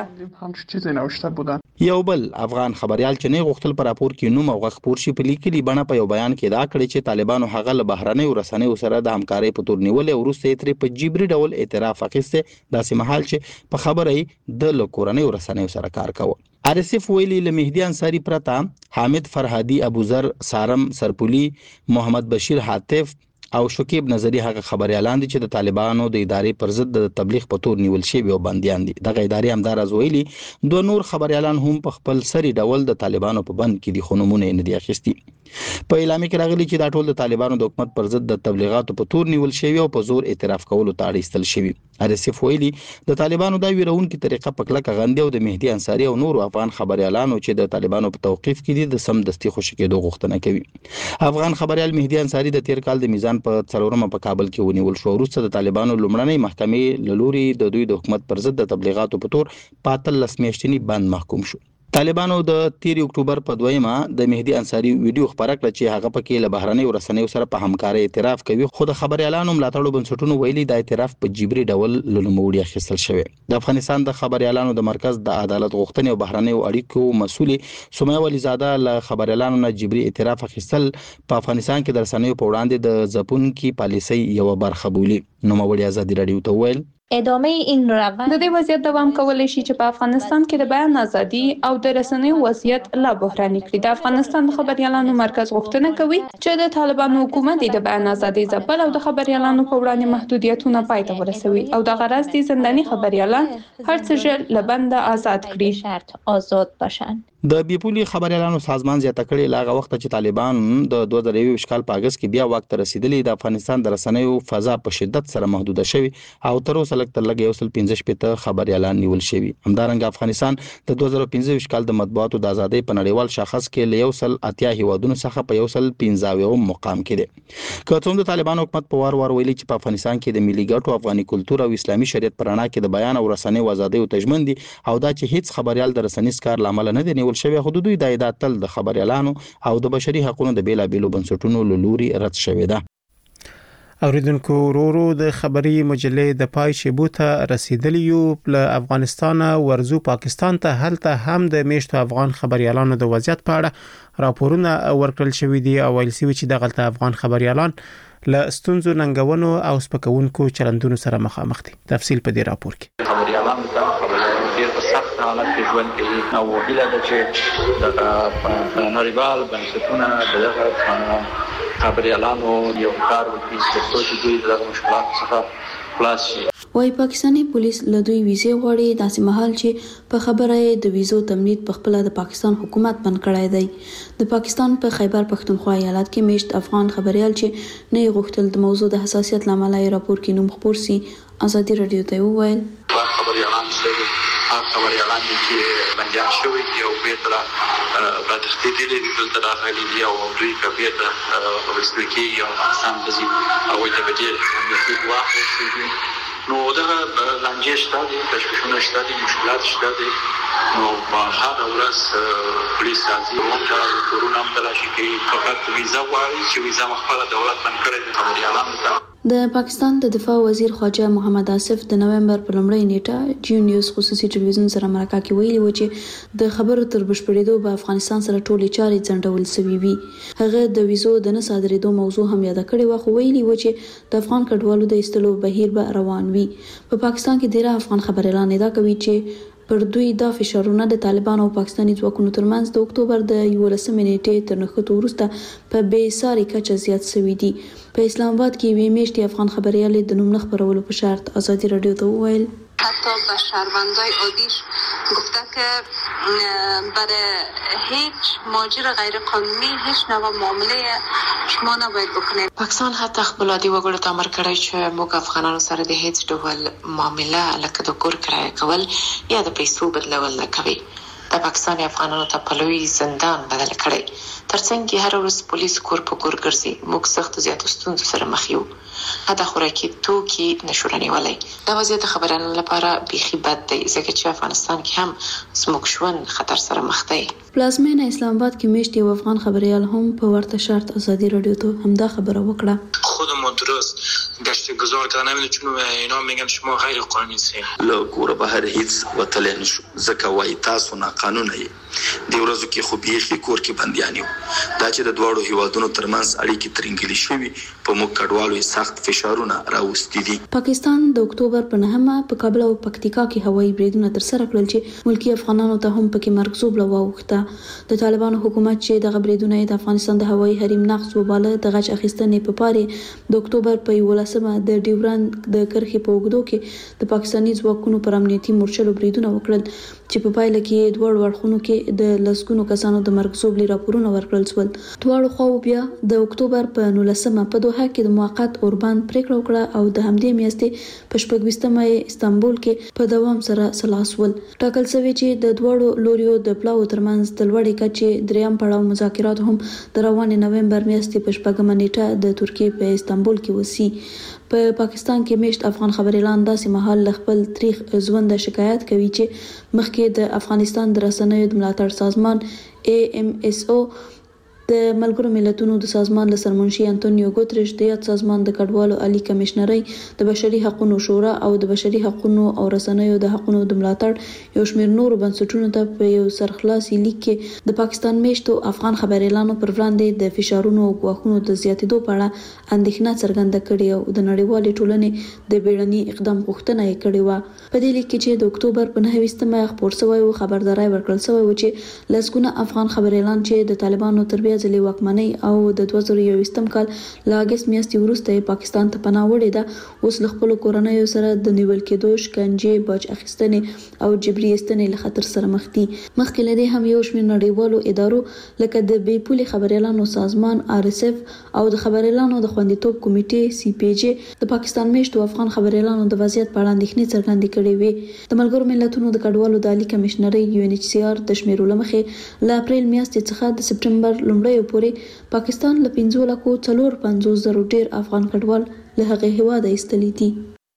ولګوله. یو بل افغان خبريال چې نه غوښتل پر راپور کې نوم او غږ پور شي په لیکلي بڼه په یو بیان کې دا کړی چې طالبانو هغه له بهرنۍ رسنیو سره د همکارۍ په تور نیول او وروسته یې په جبري ډول اعتراف اخیسته داسې محل چې په خبرې د لکورنۍ رسنیو سره کار کوي. RSF ویلي له مهدي انصاری پرتا حامد فرهادي ابوذر سارم سرپولی محمد بشیر حاتف او شکیب نظری هغه خبريالان دي چې د طالبانو د ادارې پر ضد د تبلیغ په تور نیول شوی او بنديان دي. دغه ادارې همدار از ویلي دوه نور خبريالان هم په خپل سری ډول د طالبانو په بند کې دي خونمونه نه دي اخیستي. په اعلامیه کې راغلي چې دا ټول د طالبانو د حکومت پر ضد د تبلیغاتو په تور نیول شوی او په زور اعتراف کولو ته اړ ایستل شوی. RSF ویلي د طالبانو دا ویرونکو طریقه په کلکه غندي او د مهدي انصاری او نور افغان خبريالانو چې د طالبانو په توقيف کې دي د سم دستي خوشی کېدو غوښتنه کوي. افغان خبريال مهدي انصاری د تیر کال د میزان په 4 په کابل کې ونیول شو. وروسته د طالبانو لومړنۍ محکمې لوري د دوی د حکومت پر ضد د تبلیغاتو په تور 15 میاشتنی بند محکوم شو. طالبانو د 13 اکتوبر په 2مه د مهدي انصاری ویډیو خبره کړه چې هغه پکې له بهرنۍ رسنیو سره په همکارۍ اعتراف کوي خو د خبريالانو ملاتړو بنسټونو ویلي د اعتراف په جبري ډول لومړی اخیستل شوی. د افغانستان د خبريالانو د مرکز د عدالت غوښتنې او بهرنۍ اړیکو مسؤل سمیه ولیزاده له خبريالانو نه جبري اعتراف اخیستل په افغانستان کې د رسنیو په وړاندې د ځپونکو پالیسۍ یو برخه بولی. نو مولوی آزادی رادیو ته ویل ادامه این روند د دې وضعیت دوام کولی شي چې په افغانستان کې د بیان ازادي او د رسنیو وضعیت لا بحراني کړي. د افغانستان د خبريالانو مرکز غوښتنه کوي چې د طالبانو حکومت د بیان ازادي ځپل او د خبريالانو په وړاندې محدودیتونه پای ته ورسوي او د غرض دي زنداني خبريالان هر څه ژر له بنده آزاد کړي. شرط آزاد باشند. د بیپولي خبريالانو سازمان زیاته کړي لاغه وخت چې طالبان د 2021 کال په اگست کې بیا وخت رسیدلی د افغانستان د رسنیو فضا په شدت سره محدوده شوی او تر اوسه لږ تر لږه 115 خبريالان نیول شوی. همدارنګه افغانستان د 2015 کال د مطبوعاتو د ازادۍ په نړیوال شاخص کې له 180 هیوادونو څخه په 115 مقام کې دی. که څومره د طالبان حکومت په وار ویلي چې په افغانستان کې د ملي ګټو افغاني کلچر او اسلامي شریعت پر اړه کې د بیان او رسنیو ازادۍ او تضمین دي او دا چې هیڅ خبريال د رسنیز کار لامل نه دی نیول شوی، حدودي د ایدات تل د خبريالانو او د بشري حقوقو د بیلابېلو بنسټونو له لوري رد شوې ده. اوریدونکو ورو د خبري مجلې د پای شیبو ته رسیدلی یو له افغانستان ورزو پاکستان ته هلته هم د میشتو افغان خبريالانو د وضعیت په اړه راپورونه ورکړل شوې دي او ویل شوی چې دغه افغان خبريالان له ستونزو ننګونو او سپکونکو چلندونو سره مخامخ دي. تفصیل په دې راپور کې. خبريالان ډېر په سخت حالت کې ژوند کوي او هیله ده چې د نړیوال بنسټونه دغه خبريالانو یو کار وکړي چې دوی دغه مشکلات څخه خلاص شي. وايي پاکستاني پولیس له دوی ویزې غواړي داسې مهال چې په خبره د ویزو تمدید په خپل د پاکستان حکومت بند کړی دی. د پاکستان په خیبر پښتونخوا ایالت کې میشت افغان خبريال چې نه غوښتل د موضوع د حساسیت لامل یې راپور کې نوم خپور سي ازادي رادیو ته وویل خبريالان خبريالان چې بنديان شوي دي او بیرته په تخطیط دي دلته راغلي دي او دوی کبیر د ولسمشر او افغانستان د زی او د بدیل د واحد نو دا لانجې شته دي تشویشونه شته دي مشکلات شته دي نو په هر ورځ پولیس راځي او د کرونا تلاشي کوي فقط ویزا غواړي چې ویزا مخفله دولت باندې کړی د خبريالانو ته. د پاکستان د دفاع وزیر خواجه محمد آصف د نومبر په لومړۍ نیټه جی نیوز خصوصي ټلویزیون سره مرکه کې ویلي و چې د خبرو تر بشپړېدو په افغانستان سره ټولې چارې ځنډول شوې وي. هغه د ویزو د نه صادرېدو موضوع هم یاد کړې و خو ویلي و چې د افغان کډوالو د ایستلو بهیر به روان وي. په پاکستان کې ډیری افغان خبريالان ادعا کوي چې پر دوی دا فشارونه د طالبان او پاکستاني ځواکونو ترمنځ د اکتوبر د 11 نیټې تر نښتو وروسته په بې ساري کچه زیات شوي دي. په اسلام آباد کې وی میشتي افغان خبريال د نوم نه خبرولو په شرط ازادي رادیو ته وویل حتی به شهروندای عادیش گفته که برای هیچ ماجر غیر قانونی هیچ نوع معامله شما نباید بکنید. پاکستان حتی خپل عادي وګړو ته امر کړی چې موږ افغانانو سره د هیڅ ډول معامله لکه د کور کرایه کول یا د پیسو بدلول نه کوي. د پاکستان افغانانو ته په لوی زندان بدل کړی. ترڅنګ کې هر ورځ پولیس کور په کور ګرځي. موږ سخت زیاتو ستونزو سره مخ یو. دا خوراکي توکي نشو رانیولای. دا وضعیت خبرانو لپاره بیخي بد دی ځکه چې افغانستان کې هم زموږ ژوند خطر سره مخ دی. پلازمینه اسلام آباد کې میشتي افغان خبريال هم په ورته شرط ازادي رادیو ته همدا خبره وکړه. خودمون درست گشتگزار تا نمیدونم چون اینا میگن شما غیر قانونی سین له کوره بهر هیڅ وتل نشو ځکه وای تاسو نه قانون یې دی ورځو کې خو بیخي کور کې بنديان یو دا چې د دوړو هیوادونو ترمنځ اړیکې ترنګلې شوي په موږ کډوالو سخت فشارونه راوستي دي. پاکستان د اکتوبر په 9 په کابل او پکتیکا کې هوایي بریدونه ترسره کړل چې ملکی افغانانو ته هم پکې مرګ زوب لواوخته. د طالبانو حکومت چې د غبرېدونه د افغانستان د هوایي حریم نقض وباله د غچ اخیستنې په پاره د اکتوبر په 11 د ډیورند د کرخې په وګړو کې د پاکستاني ځواکونو پر امنیتي مورچلو بریدونه وکړل چې په پایله کې دوه وړخونو کې د لسګونو کسانو د مرګ زوب راپورونه ورکړل شول. دواړو خواو بیا د اکتوبر په 19 په دوحه کې د موقت اوربان پریکړه وکړه او د همدې میاشتې په 26 استانبول کې په دوام سره سلاسول ټاکل شوی چې د دوړو لوریو د پلاو ترمنځ د لوړې کچې دریم پړاو مذاکرات هم د روانې نومبر میاشتې په 14 نیټه د ترکیې په استانبول کې وسی. په پاکستان کې میشت افغان خبريالان داسې مهال خپل تاریخ ژوند شکایت کوي چې مخکې د افغانستان د رسنیو د ملاتړ سازمان AMSO د ملګرو ملتونو د سازمان له سرمنشي انټونیو ګوتریش د یاد سازمان د کډوالو عالی کمشنري د بشري حقوقو شورا او د بشري حقوقو او رسنیو د حقوقو د ملاتړ یو شمېر نورو بنسټونو ته په یو سرخلاصي لیک کې د پاکستان میشتو افغان خبريالانو پر وړاندې د فشارونو او غواخونو د زیاتېدو په اړه اندېښنه څرګنده کړې او د نړیوالې ټولنې د بیړني اقدام غوښتنه یې کړې و. په دې لیک کې چې د اکتوبر په 9 خبر شوی او خبرداري ورکړل شوی و چې لسګونه افغان خبريالان چې د طالبانو تربیه ځلې واکمنۍ او د 2021 کال له اگست میاشتې وروسته پاکستان ته پناه وړې ده اوس له خپل کورنۍ سره د نیول کېدو شکنجې باج اخیستنې او جبري ایستنې له خطر سره مخ دي. مخکې له دې هم یو شمېر نړیوالو ادارو لکه د بې پولې خبريالانو سازمان RSF او د خبريالانو د خوندیتوب کمیټې CPJ د پاکستان میشتو افغان خبريالانو د وضعیت په اړه اندېښنې څرګندې کړې وې. د ملګرو ملتونو د کډوالو د عالی کمشنري UNHCR د شمیرو لمخې له اپریل میاشتې څخه د سپټمبر لومړۍ پورې پاکستان له 15,450,000 ډیر افغان کډوال له هغه هیواده ایستلي دي.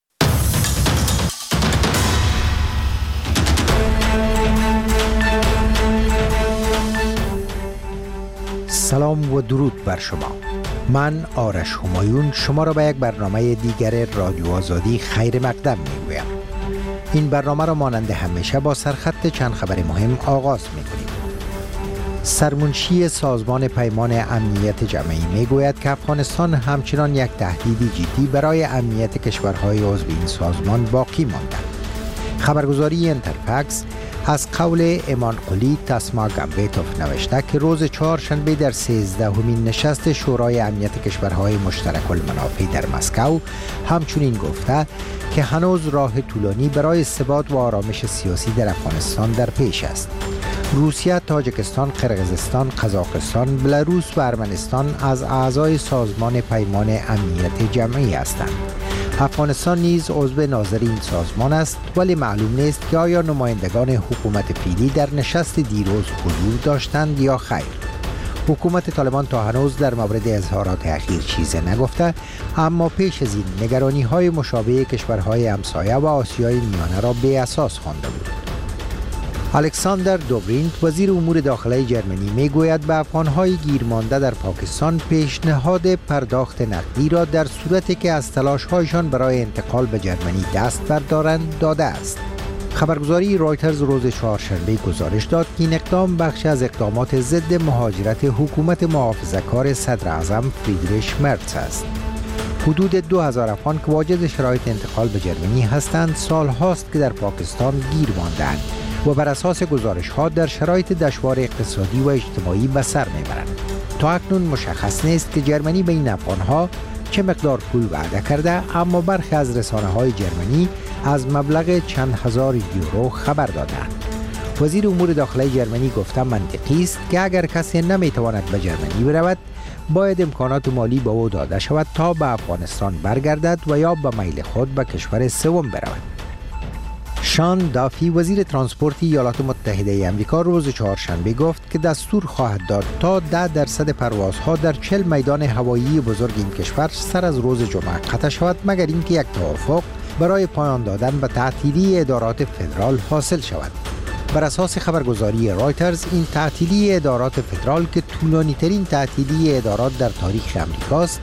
سلام و درود بر شما. من آرش همایون شما را به یک برنامه دیگر رادیو آزادی خیر مقدم میگویم. این برنامه را مانند همیشه با سرخط چند خبر مهم آغاز میکنیم. سرمنشی سازمان پیمان امنیت جمعی میگوید که افغانستان همچنان یک تهدیدی جدی برای امنیت کشورهای عضو این سازمان باقی مانده. خبرگزاری انترفکس از قول ایمان قلی تسما گامبیتوف نوشته که روز چهارشنبه در 13مین نشست شورای امنیت کشورهای مشترک المنافع در مسکو همچنین گفته که هنوز راه طولانی برای ثبات و آرامش سیاسی در افغانستان در پیش است. روسیه، تاجیکستان، قرقیزستان، قزاقستان، بلاروس و ارمنستان از اعضای سازمان پیمان امنیت جمعی هستند. افغانستان نیز عضو ناظر این سازمان است ولی معلوم نیست که آیا نمایندگان حکومت فعلی در نشست دیروز حضور داشتند یا خیر. حکومت طالبان تا هنوز در مورد اظهارات اخیر چیزی نگفته، اما پیش از این نگرانی‌های مشابه کشورهای همسایه و آسیای میانه را بی اساس خوانده بود. الکساندر دوبرینت وزیر امور داخلی جرمنی میگوید به افغان‌های گیرمانده در پاکستان پیشنهاد پرداخت نقدی را در صورتی که از تلاش‌هایشان برای انتقال به جرمنی دست بردارند داده است. خبرگزاری رایترز روز چهارشنبه گزارش داد که این اقدام بخشی از اقدامات ضد مهاجرت حکومت محافظه‌کار صدر اعظم فریدریش مرتز است. حدود 2000 افغان که واجد شرایط انتقال به جرمنی هستند سال هاست که در پاکستان گیر مانده‌اند و بر اساس گزارش‌ها در شرایط دشوار اقتصادی و اجتماعی به سر می‌برند. تا اکنون مشخص نیست که جرمنی به این افغان‌ها چه مقدار پول وعده کرده، اما برخی از رسانه‌های جرمنی از مبلغ چند هزار یورو خبر دادند. وزیر امور داخلی جرمنی گفته منطقی است که اگر کسی نمی‌تواند به جرمنی برود، باید امکانات مالی به او داده شود تا به افغانستان برگردد و یا به میل خود به کشور سوم برود. شان دافی وزیر ترانسپورت ایالات متحده آمریکا روز چهارشنبه گفت که دستور خواهد داد تا 10% پروازها در 40 میدان هوایی بزرگ این کشور سر از روز جمعه قطع شود مگر اینکه یک توافق برای پایان دادن به تعطیلی ادارات فدرال حاصل شود. بر اساس خبرگزاری رایترز این تعطیلی ادارات فدرال که طولانی ترین تعطیلی ادارات در تاریخ آمریکاست،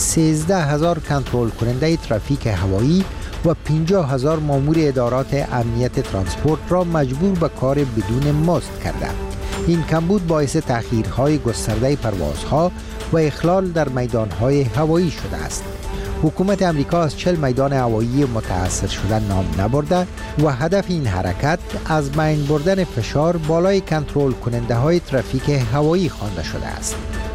13,000 کنترل کننده ترافیک هوایی و 50,000 مامور ادارات امنیت ترانسپورت را مجبور به کار بدون مزد کرده. این کمبود باعث تأخیرهای گسترده پروازها و اخلال در میدانهای هوایی شده است. حکومت امریکا از 40 میدان هوایی متأثر شده نام نبرده و هدف این حرکت از بین بردن فشار بالای کنترل کننده های ترافیک هوایی خوانده شده است.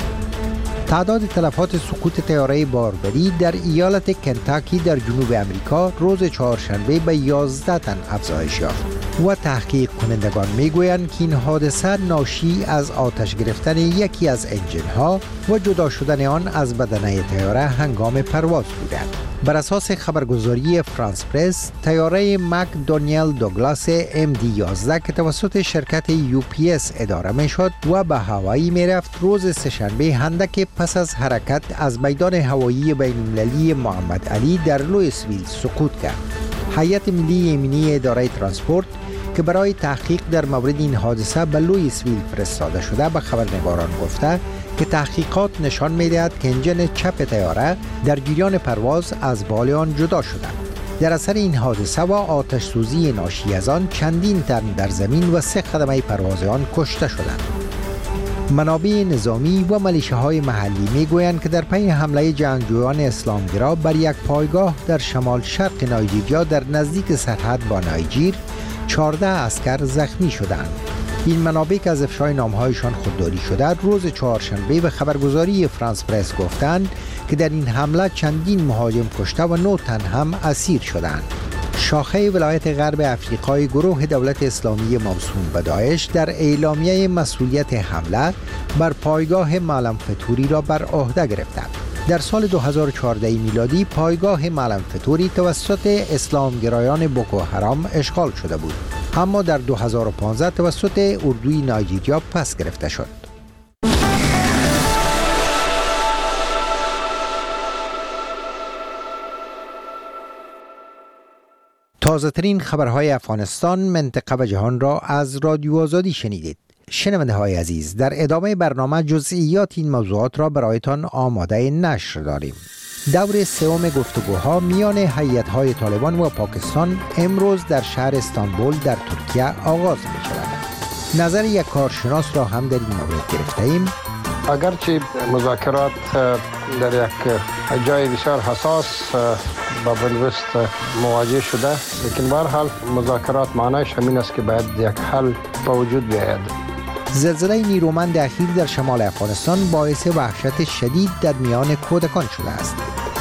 تعداد تلفات سقوط طیاره باربری در ایالت کنتاکی در جنوب امریکا روز چهارشنبه به 11 تن افزایش یافت و تحقیق کنندگان میگویند که این حادثه ناشی از آتش گرفتن یکی از انجن‌ها و جدا شدن آن از بدنه طیاره هنگام پرواز بودند. بر اساس خبرگزاری فرانس پرس، طیاره مک دانیل دوگلاس MD-11 که توسط شرکت UPS اداره میشد و به هوایی میرفت روز سه‌شنبه هندک پس از حرکت از میدان هوایی بین‌المللی محمد علی در لوئیسویل سقوط کرد. هیئت ملی امنیتی اداره ترانسپورت که برای تحقیق در مورد این حادثه به لوئیسویل فرستاده شده به خبرنگاران گفته که تحقیقات نشان می‌دهد که انجن چپ طیاره در جریان پرواز از بال آن جدا شده. در اثر این حادثه و آتش سوزی ناشی از آن چندین تن در زمین و 3 خدمه پرواز آن کشته شدند. منابع نظامی و ملیشه‌های محلی می‌گویند که در پی حمله جنگجویان اسلامگرا بر یک پایگاه در شمال شرق نایجیریا در نزدیک سرحد با نایجیر 14 عسکر زخمی شدند. این منابع که از افشای نامهایشان خودداری شده روز چهارشنبه به خبرگزاری فرانس پرس گفتند که در این حمله چندین مهاجم کشته و 9 تن هم اسیر شدند. شاخه ولایت غرب افریقای گروه دولت اسلامی موسوم به داعش در اعلامیه مسئولیت حمله بر پایگاه معلم فتوری را بر عهده گرفته. در سال 2014 میلادی پایگاه معلم فتوری توسط اسلامگرایان بوکو حرام اشغال شده بود، اما در 2015 توسط اردوی نایجیریا پس گرفته شد. تازه‌ترین خبرهای افغانستان، منطقه و جهان را از رادیو آزادی شنیدید. شنونده های عزیز، در ادامه برنامه جزئیات این موضوعات را برایتان آماده نشر داریم. دور سوم گفتگوها میان هیئت‌های طالبان و پاکستان امروز در شهر استانبول در ترکیه آغاز می شود. نظر یک کارشناس را هم در این مورد گرفته ایم. اگرچه مذاکرات در یک جای بسیار حساس با بنوست مواجه شده، لیکن به هر حال مذاکرات معنیش همین است که باید یک حل به وجود بیاید. زلزله نیرومند اخیر در شمال افغانستان باعث وحشت شدید در میان کودکان شده است.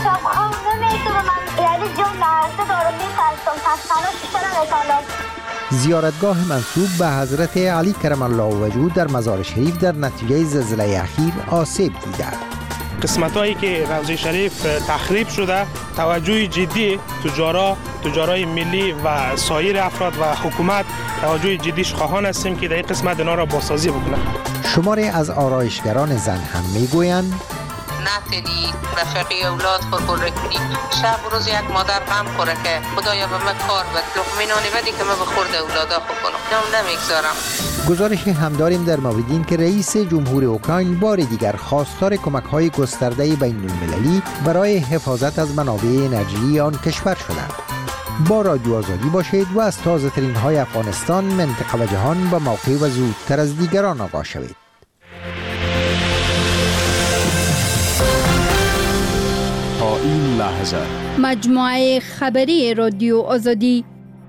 زیارتگاه منسوب به حضرت علی کرم الله وجهه در مزار شریف در نتیجه زلزله اخیر آسیب دیده. قسمت‌هایی که روضه شریف تخریب شده، توجه جدی تجارای ملی و سایر افراد و حکومت توجه جدیش خواهان هستیم که در این قسمت اینا را بازسازی بکنه. شماری از آرایشگران زن هم میگویند نتدی رفقی اولاد خورگل رکنی شب روز یک مادر غم خوره که خدایا به من کار بد لقمه نانی بدی که من به خورد اولادا خوب کنم نمیگذارم. گزارش هم داریم در مورد این که رئیس جمهور اوکراین بار دیگر خواستار کمک‌های گسترده بین‌المللی برای حفاظت از منابع انرژی آن کشور شده. با رادیو آزادی باشید و از تازه‌ترین های افغانستان، منطقه و جهان با موقع و زودتر از دیگران آگاه شوید. تا این لحظه مجموعه خبری رادیو آزادی.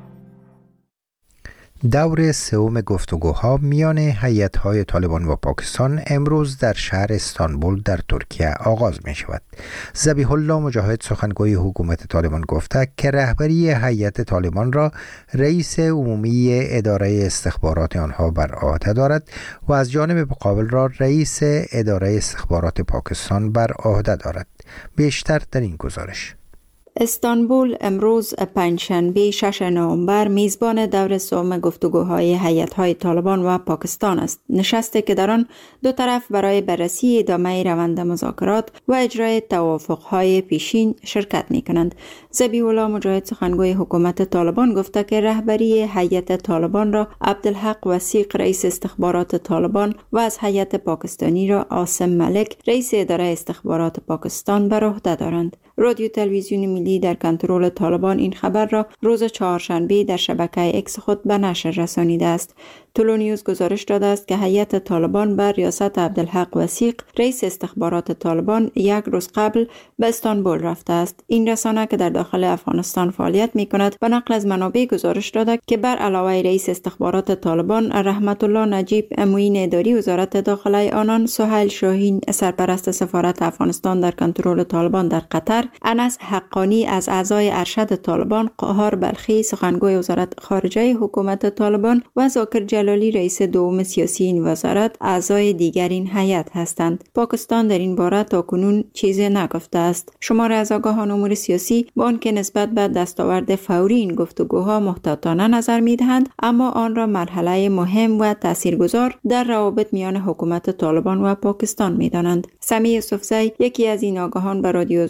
دور سوم گفتگوها میان هیئت‌های طالبان و پاکستان امروز در شهر استانبول در ترکیه آغاز می شود. ذبیح الله مجاهد سخنگوی حکومت طالبان گفته که رهبری هیئت طالبان را رئیس عمومی اداره استخبارات آنها بر عهده دارد و از جانب مقابل را رئیس اداره استخبارات پاکستان بر عهده دارد. بیشتر در این گزارش. استانبول امروز پنجشنبه 6 نوامبر میزبان دور سوم گفتگوهای هیئت‌های طالبان و پاکستان است. نشستی که در آن دو طرف برای بررسی ادامه روند مذاکرات و اجرای توافق‌های پیشین شرکت می‌کنند. ذبیح الله مجاهد سخنگوی حکومت طالبان گفته که رهبری هیئت طالبان را عبدالحق وثیق رئیس استخبارات طالبان و از هیئت پاکستانی را عاصم ملک رئیس اداره استخبارات پاکستان بر عهده دارند. رادیو تلویزیون ملی در کنترل طالبان این خبر را روز چهارشنبه در شبکه اکس خود به نشر رسانیده است. طلوع نیوز گزارش داده است که هیئت طالبان بر ریاست عبدالحق وثیق رئیس استخبارات طالبان یک روز قبل به استانبول رفته است. این رسانه که در داخل افغانستان فعالیت می کند به نقل از منابع گزارش داده که بر علاوه رئیس استخبارات طالبان رحمت الله نجیب، معین اداری وزارت داخله آنان سهیل شاهین، سرپرست سفارت افغانستان در کنترل طالبان در قطر، انس حقانی از اعضای ارشد طالبان، قهار بلخی سخنگوی وزارت خارجه حکومت طالبان و ذاکر جلالی رئیس دوم سیاسی این وزارت اعضای دیگر این هیئت هستند. پاکستان در این باره تاکنون چیزی نگفته است. شماری از آگاهان امور سیاسی با آنکه نسبت به دستاورد فوری این گفتگوها محتاطانه نظر می‌دهند، اما آن را مرحله مهم و تاثیرگذار در روابط میان حکومت طالبان و پاکستان می‌دانند. سمیع یوسفزی یکی از این آگاهان به رادیو آزادی گفت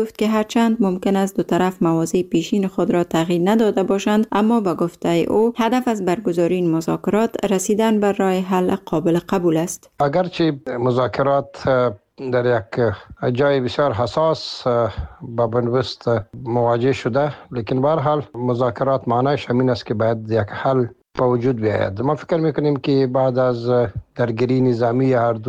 گفت که هرچند ممکن است دو طرف مواضع پیشین خود را تغییر نداده باشند، اما با گفته او هدف از برگزاری این مذاکرات رسیدن بر راه حل قابل قبول است. اگرچه مذاکرات در یک جای بسیار حساس با بنبست مواجه شده، لیکن به هر حال مذاکرات معنیش همین است که باید یک حل به وجود بیاید. ما فکر میکنیم که بعد از درگیری نظامی هر دو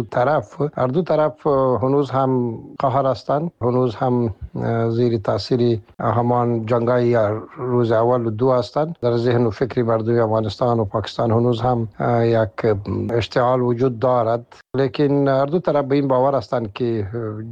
طرف هنوز هم قهر هستند، هنوز هم زیر تاثیر همان جنگای روز اول و دو هستند. در ذهن و فکر مردم افغانستان و پاکستان هنوز هم یک اشتعال وجود دارد، لیکن هر دو طرف به این باور هستند که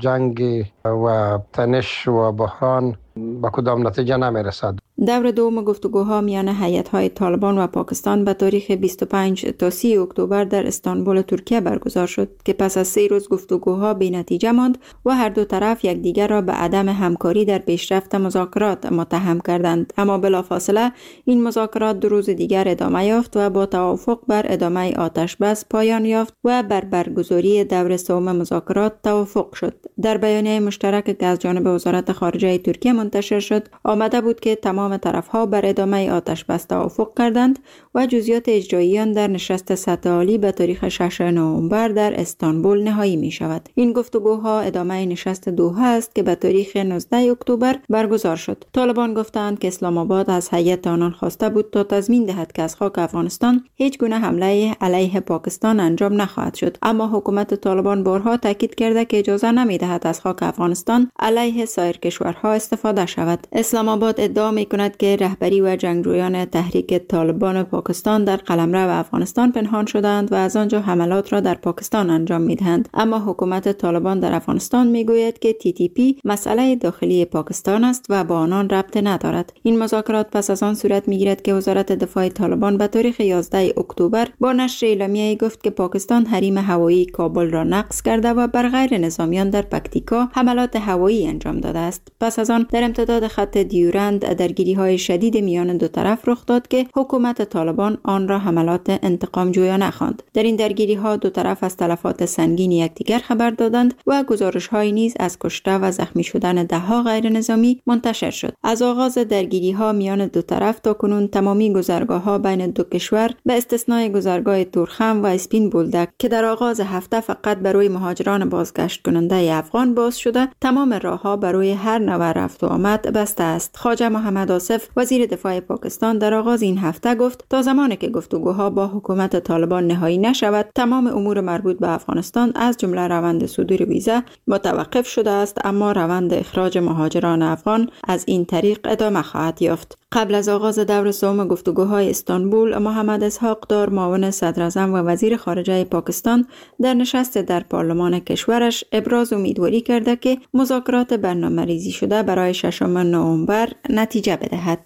جنگ و تنش و بحران با کدام نتیجه نمیرسد. دور دوم گفتگوها میان هیئت‌های طالبان و پاکستان به تاریخ 25 تا 30 اکتبر در استانبول ترکیه برگزار شد که پس از 3 روز گفتگوها بی نتیجه ماند و هر دو طرف یکدیگر را به عدم همکاری در پیشرفت مذاکرات متهم کردند. اما بلافاصله این مذاکرات 2 روز دیگر ادامه یافت و با توافق بر ادامه آتش بس پایان یافت و بر برگزاری دور سوم مذاکرات توافق شد. در بیانیه مشترک که از جانب وزارت خارجه ترکیه منتشر شد، آمده بود که تمام طرف‌ها بر ادامه آتش بس توافق کردند و جزئیات اجرایی آن در نشست سطح عالی به تاریخ 6 نوامبر در استانبول نهایی می شود. این گفتگوها ادامه نشست دوحه است که به تاریخ 19 اکتبر برگزار شد. طالبان گفتند که اسلام آباد از هیئت آنان خواسته بود تا تضمین دهد که از خاک افغانستان هیچ گونه حمله علیه پاکستان انجام نخواهد شد، اما حکومت طالبان بارها تاکید کرده که اجازه نمی‌دهد از خاک افغانستان علیه سایر کشورها استفاده شود. اسلام آباد ادعا می‌کند که رهبری و جنگجویان تحریک طالبان پاکستان در قلمرو افغانستان پنهان شدند و از آنجا حملات را در پاکستان انجام می‌دهند، اما حکومت طالبان در افغانستان می‌گوید که TTP مسئله داخلی پاکستان است و با آنان ربط ندارد. این مذاکرات پس از آن صورت می‌گیرد که وزارت دفاع طالبان به تاریخ 11 اکتبر با نشر اعلامیه‌ای گفت که پاکستان حریم هوایی کابل را نقض کرده و بر غیر نظامیان در پکتیکا حملات هوایی انجام داده است. پس از آن در امتداد خط دیورند درگیری‌های شدید میان دو طرف رخ داد که حکومت طالبان آن را حملات انتقام جویانه خواند. در این درگیری‌ها دو طرف از تلفات سنگین یکدیگر خبر دادند و گزارش‌های نیز از کشته و زخمی شدن ده‌ها غیر نظامی منتشر شد. از آغاز درگیری‌ها میان دو طرف تا کنون تمامی گذرگاه‌ها بین دو کشور به استثنای گذرگاه تورخم و اسپین بولدک که در آغاز هفته فقط برای مهاجران بازگشت کننده افغان باز شده، تمام راه‌ها برای هر نوع رفت و آمد بسته است. خواجه محمد آصف وزیر دفاع پاکستان در آغاز این هفته گفت تا زمانی که گفتگوها با حکومت طالبان نهایی نشود، تمام امور مربوط به افغانستان از جمله روند صدور ویزا متوقف شده است، اما روند اخراج مهاجران افغان از این طریق ادامه خواهد یافت. قبل از آغاز دور سوم گفتگوهای استانبول، محمد اسحاق دار معاون صدراعظم و وزیر خارجه پاکستان در نشست در پارلمان کشورش ابراز امیدواری کرده که مذاکرات برنامه‌ریزی شده برای 6 نوامبر نتیجه بدهد.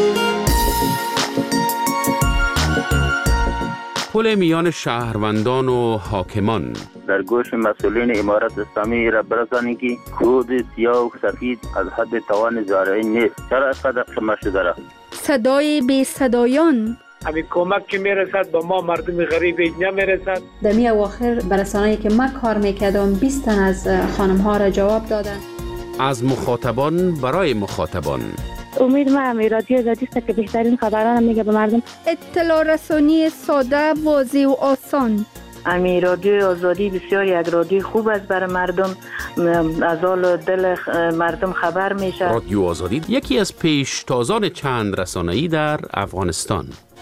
پل میان شهروندان و حاکمان در گوش مسئولین امارت اسلامی را برسانی که کود سیاه و سفید از حد توان زارعی نیست. چرا اینقدر شما شده را؟ صدای بی صدایان همین کمک که میرسد با ما مردم غریب اینجا میرسد. در می اواخر برسانه‌ای که من کار میکردم 20 تن از خانم ها را جواب دادن. از مخاطبان برای مخاطبان. امید من رادیو آزادی است که بهترین خبران میگه به مردم. اطلاع رسانی ساده، واضح و آسان. امی رادیو آزادی بسیار یک رادیو خوب است برای مردم، از حال دل مردم خبر میشه. رادیو آزادی یکی از پیشتازان چند رسانه‌ای در افغانستان.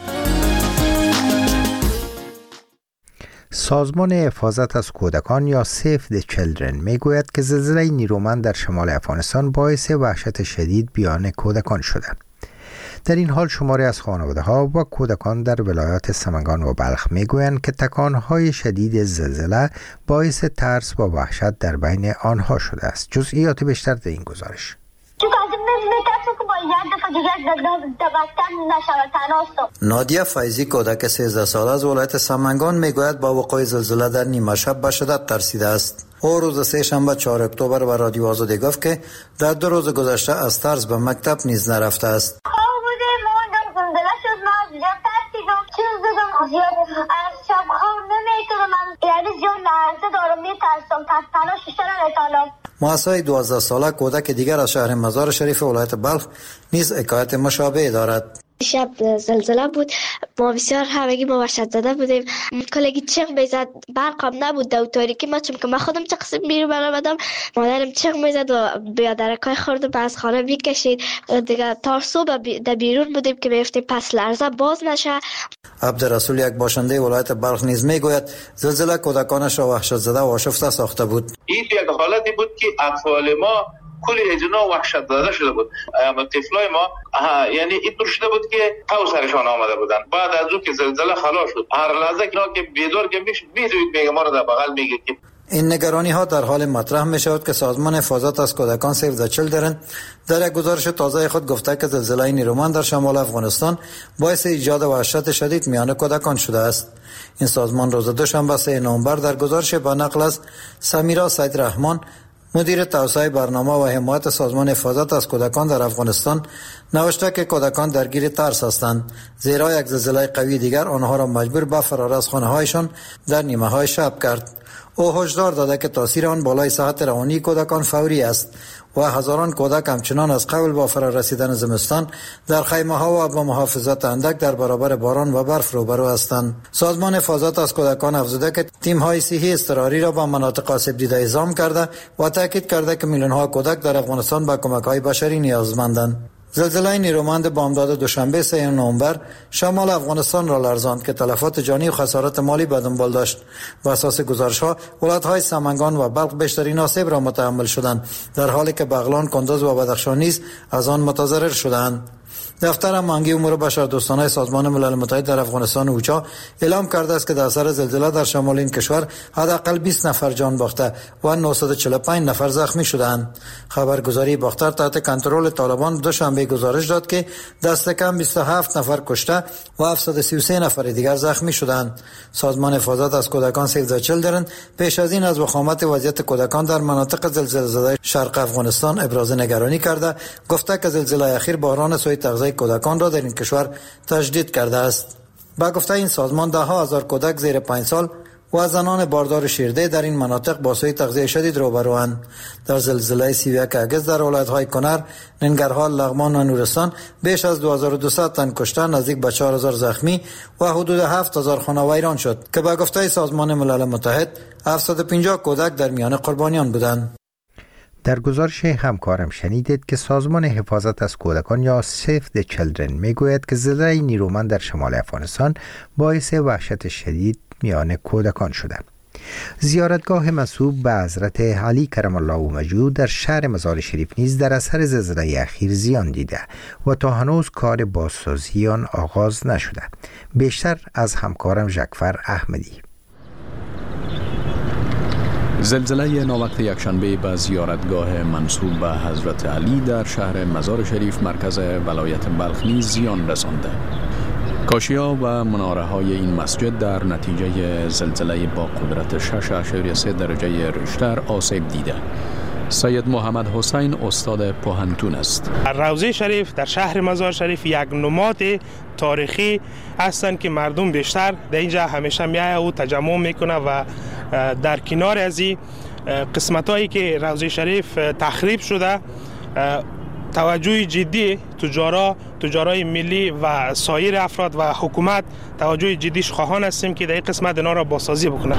سازمان حفاظت از کودکان یا سیف د چیلدرن میگوید که زلزله نیرومند در شمال افغانستان باعث وحشت شدید میان کودکان شده. در این حال شماری از خانواده‌ها و کودکان در ولایات سمنگان و بلخ میگویند که تکان‌های شدید زلزله باعث ترس و وحشت در بین آنها شده است. جزئیات بیشتر در این گزارش. نادیه فیضی کودک 13 ساله از ولایت سمنگان میگوید با وقوع زلزله در نیمه شب به شدت ترسیده است. او روز سه شنبه 4 اکتبر به رادیو آزادی گفت که در 2 روز گذشته از ترس به مکتب نیز نرفته است. مؤسسه 12 ساله کودک دیگر از شهر مزار شریف ولایت بلخ نیز حکایت مشابه دارد. شب زلزله بود، ما بسیار همگی ما وحشت زده بودیم. کلگی چغ میزد، برقم نبود در تاریکی. ما چون که من خودم تقسیم بیرون برآمدم، مادرم چغ میزد و بیادرکای خوردم از خانه میکشید دیگه. تا صبح در بیرون بودیم که میفتیم پس لرزه باز نشه. عبدالرسول یک باشنده ولایت بلخ نیز میگوید زلزله کودکانش را وحشت زده و آشفته ساخته بود. این یک حالتی بود که اطفال ما کلی هجونا وحشت زده شده بود. طفلای ما یعنی اینطور شده بود که تو سرشان آمده بودن. بعد از اون که زلزله خلاص شد، هر لحظه که بیدار که میگه ما رو در بغل میگه که این نگرانی ها در حال مطرح می شود که سازمان حفاظت از کودکان سیو د چیلدرن در یک گزارش تازه خود گفته که زلزله نیرومند در شمال افغانستان باعث ایجاد وحشت شدید میان کودکان شده است. این سازمان روز دوشنبه 3 نوامبر در گزارش با نقل از سمیرا سید رحمان، مدیر توسعه برنامه و حمایت سازمان حفاظت از کودکان در افغانستان، نوشته که کودکان درگیر ترس هستند، زیرا یک زلزله قوی دیگر آنها را مجبور به فرار از خانه‌هایشان در نیمه های شب کرد. او هشدار داده که تاثیر آن بالای صحت روانی کودکان فوری است و هزاران کودک همچنان از قبل با فرا رسیدن زمستان در خیمه ها و با محافظت اندک در برابر باران و برف روبرو هستند. سازمان حفاظت از کودکان افزوده که تیم های صحی اضطراری را به مناطق آسیب دیده اعزام کرده و تاکید کرده که میلیون ها کودک در افغانستان به کمک های بشری نیازمندند. زلزله نیرومند بامداد دوشنبه 3 نوامبر شمال افغانستان را لرزاند که تلفات جانی و خسارات مالی به دنبال داشت. بر اساس گزارش‌ها ولایت‌های سمنگان و بلخ بیشترین آسیب را متحمل شدند، در حالی که بغلان، کندز و بدخشان نیز از آن متضرر شدند. دفتر امنیتی امور بشردوستانه سازمان ملل متحد در افغانستان اوچا اعلام کرده است که در اثر زلزله در شمال این کشور حداقل 20 نفر جان باخته و 945 نفر زخمی شدند. خبرگزاری باختر تحت کنترل طالبان دوشنبه گزارش داد که دست کم 27 نفر کشته و 733 نفر دیگر زخمی شدند. سازمان حفاظت از کودکان سیو د چیلدرن پیش از این از وخامت وضعیت کودکان در مناطق زلزله زده شرق افغانستان ابراز نگرانی کرده، گفته که زلزله اخیر بحران سوء تغذیه کودکان را در این کشور تشدید کرده است. با گفته این سازمان ده ها هزار کودک زیر 5 سال و زنان باردار شیرده در این مناطق با سوء تغذیه شدید روبروند. در زلزله 31 اگست در ولایت‌های کنر، ننگرهار، لغمان و نورستان بیش از 2200 تن کشته، نزدیک به 4000 زخمی و حدود 7000 خانه ویران شد که با گفته سازمان ملل متحد 750 کودک در میان قربانیان بودند. در گزارش همکارم شنیدید که سازمان حفاظت از کودکان یا سیو د چیلدرن میگوید که زلزله نیرومند در شمال افغانستان باعث وحشت شدید میان کودکان شده. زیارتگاه منسوب به حضرت علی کرم الله وجهه در شهر مزار شریف نیز در اثر زلزله اخیر زیان دیده و تا هنوز کار بازسازی آن آغاز نشده. بیشتر از همکارم جعفر احمدی. زلزله ناوقت یکشنبه به زیارتگاه منسوب به حضرت علی در شهر مزار شریف مرکز ولایت بلخ نیز زیان رسانده. کاشی‌ها و مناره‌های این مسجد در نتیجه زلزله با قدرت 6.3 درجه ریشتر آسیب دیده. سید محمد حسین استاد پوهنتون است. روضه شریف در شهر مزار شریف یک نماد تاریخی هستند که مردم بیشتر در اینجا همیشه میایه و تجمع میکنه و در کنار از این قسمتایی که روضه شریف تخریب شده توجه جدی تجارای ملی و سایر افراد و حکومت توجه جدیش خواهان هستیم که در این قسمت اینا را بازسازی بکنه.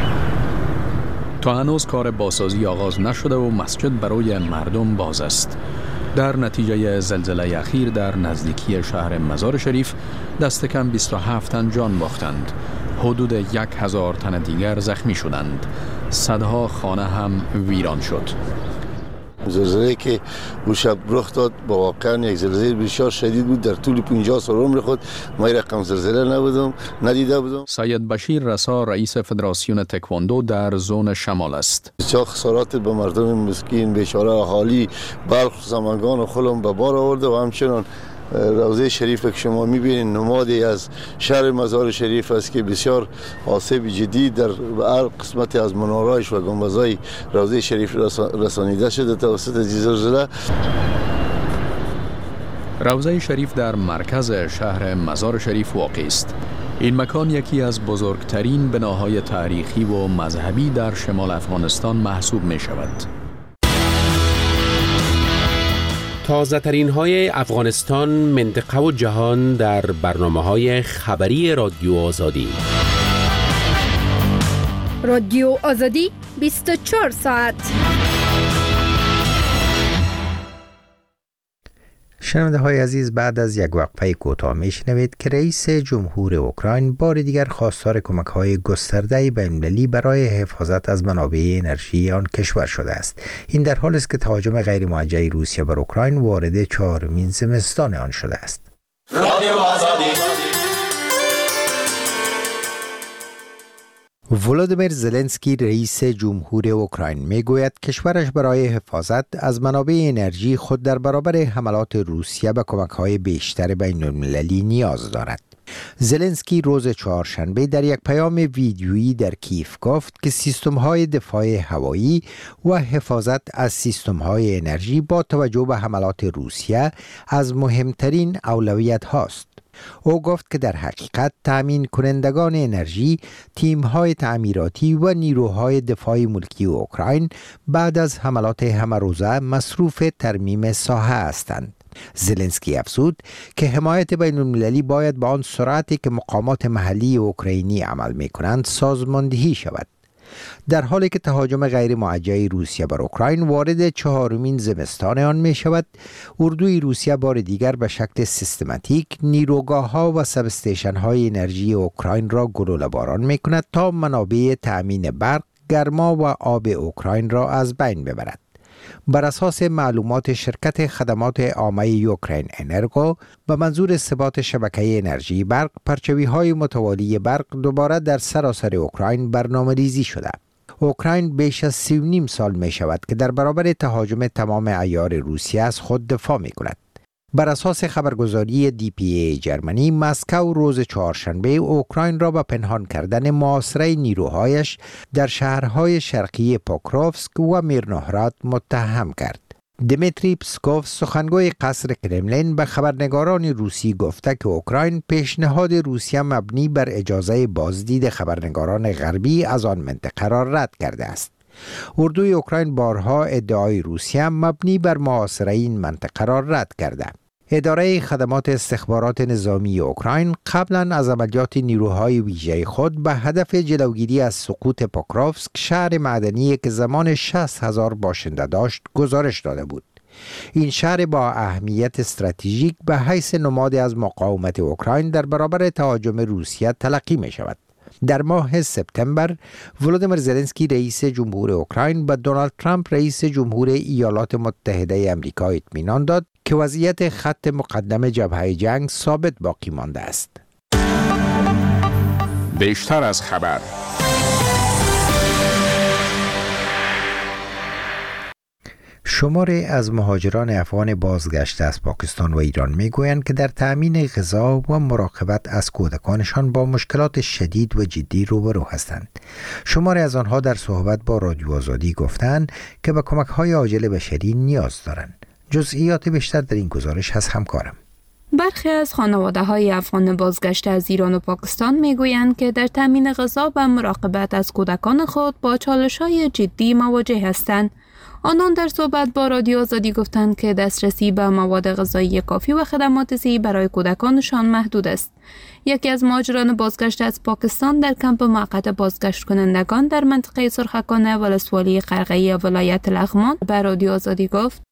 تا هنوز کار بازسازی آغاز نشده و مسجد برای مردم باز است. در نتیجه زلزله اخیر در نزدیکی شهر مزار شریف دست کم 27 تن جان باختند. حدود 1000 تن دیگر زخمی شدند. صدها خانه هم ویران شد. زلزله که اون شب رخ داد با واقعا یک زلزله بسیار شدید بود. در طول 50 سال عمر خود ما رقم زلزله ندیده بودم. سید بشیر رسا رئیس فدراسیون تکواندو در زون شمال است. بسیار خسارات به مردم مسکین بیچاره اهالی بلخ، سمنگان و خلم به بار آورده و همچنان روضه شریف که شما میبینید نمادی از شهر مزار شریف است که بسیار آسیب جدی در هر قسمتی از مناره‌اش و گنبدهای روضه شریف رسانیده شده توسط زلزله. روضه شریف در مرکز شهر مزار شریف واقع است. این مکان یکی از بزرگترین بناهای تاریخی و مذهبی در شمال افغانستان محسوب می شود. تازه ترین های افغانستان، منطقه و جهان در برنامه های خبری رادیو آزادی. رادیو آزادی 24 ساعت. شنونده های عزیز، بعد از یک وقفه کوتاه میشنوید که رئیس جمهور اوکراین بار دیگر خواستار کمک های گسترده بین‌المللی برای حفاظت از منابع انرژی آن کشور شده است. این در حالی است که تهاجم غیر موجه روسیه بر اوکراین وارد 4مین زمستان آن شده است. رادیو آزادی. ولودیمیر زلنسکی رئیس جمهور اوکراین میگوید کشورش برای حفاظت از منابع انرژی خود در برابر حملات روسیه به کمک‌های بیشتر بین‌المللی نیاز دارد. زلنسکی روز چهارشنبه در یک پیام ویدیویی در کیف گفت که سیستم‌های دفاع هوایی و حفاظت از سیستم‌های انرژی با توجه به حملات روسیه از مهمترین اولویت هاست. او گفت که در حقیقت تأمین کنندگان انرژی، تیم‌های تعمیراتی و نیروهای دفاع ملکی اوکراین بعد از حملات همه‌روزه مصروف ترمیم ساحه هستند. زلنسکی افزود که حمایت بین‌المللی باید با آن سرعتی که مقامات محلی اوکراینی عمل می‌کنند سازماندهی شود. در حالی که تهاجم غیر موجه روسیه بر اوکراین وارد 4مین زمستان آن می شود، اردوی روسیه بار دیگر به شکل سیستماتیک نیروگاه‌ها و سب استیشن‌های انرژی اوکراین را گلوله باران می کند تا منابع تأمین برق، گرما و آب اوکراین را از بین ببرد. بر اساس معلومات شرکت خدمات عامه اوکراین انرگو، به منظور ثبات شبکه انرژی برق، پرچوی‌های متوالی برق دوباره در سراسر اوکراین برنامه‌ریزی شده. اوکراین بیش از 3.5 سال می شود که در برابر تهاجم تمام عیار روسیه از خود دفاع می کند. بر اساس خبرگزاری DPA جرمنی، مسکو روز چهارشنبه اوکراین را به پنهان کردن محاصره نیروهایش در شهرهای شرقی پوکروفسک و میرنوهراد متهم کرد. دمیتری پسکوف، سخنگوی قصر کرملین، به خبرنگاران روسی گفته که اوکراین پیشنهاد روسیه مبنی بر اجازه بازدید خبرنگاران غربی از آن منطقه را رد کرده است. اردوی اوکراین بارها ادعای روسیه مبنی بر محاصره این منطقه را رد کرده. اداره خدمات استخبارات نظامی اوکراین قبلا از عملیات نیروهای ویژه خود به هدف جلوگیری از سقوط پوکروفسک، شهر معدنی که زمان 60,000 باشنده داشت، گزارش داده بود. این شهر با اهمیت استراتژیک به حیث نماد از مقاومت اوکراین در برابر تهاجم روسیه تلقی می شود. در ماه سپتامبر، ولودیمیر زلنسکی رئیس جمهور اوکراین به دونالد ترامپ رئیس جمهور ایالات متحده آمریکا اطمینان داد که وضعیت خط مقدم جبهه جنگ ثابت باقی مانده است. بیشتر از خبر. شماری از مهاجران افغان بازگشته از پاکستان و ایران میگویند که در تأمین غذا و مراقبت از کودکانشان با مشکلات شدید و جدی روبرو هستند. شماری از آنها در صحبت با رادیو آزادی گفتند که به کمک‌های عاجل بشری نیاز دارند. جزئیات بیشتر در این گزارش از همکارم. برخی از خانواده‌های افغان بازگشته از ایران و پاکستان میگویند که در تامین غذا و مراقبت از کودکان خود با چالش‌های جدی مواجه هستند. آنان در صحبت با رادیو آزادی گفتند که دسترسی به مواد غذایی کافی و خدمات صحی برای کودکانشان محدود است. یکی از مهاجران بازگشته از پاکستان در کمپ موقت بازگشت کنندگان در منطقه سرخکانه ولسوالی قرقه‌ای ولایت لغمان به رادیو آزادی گفت: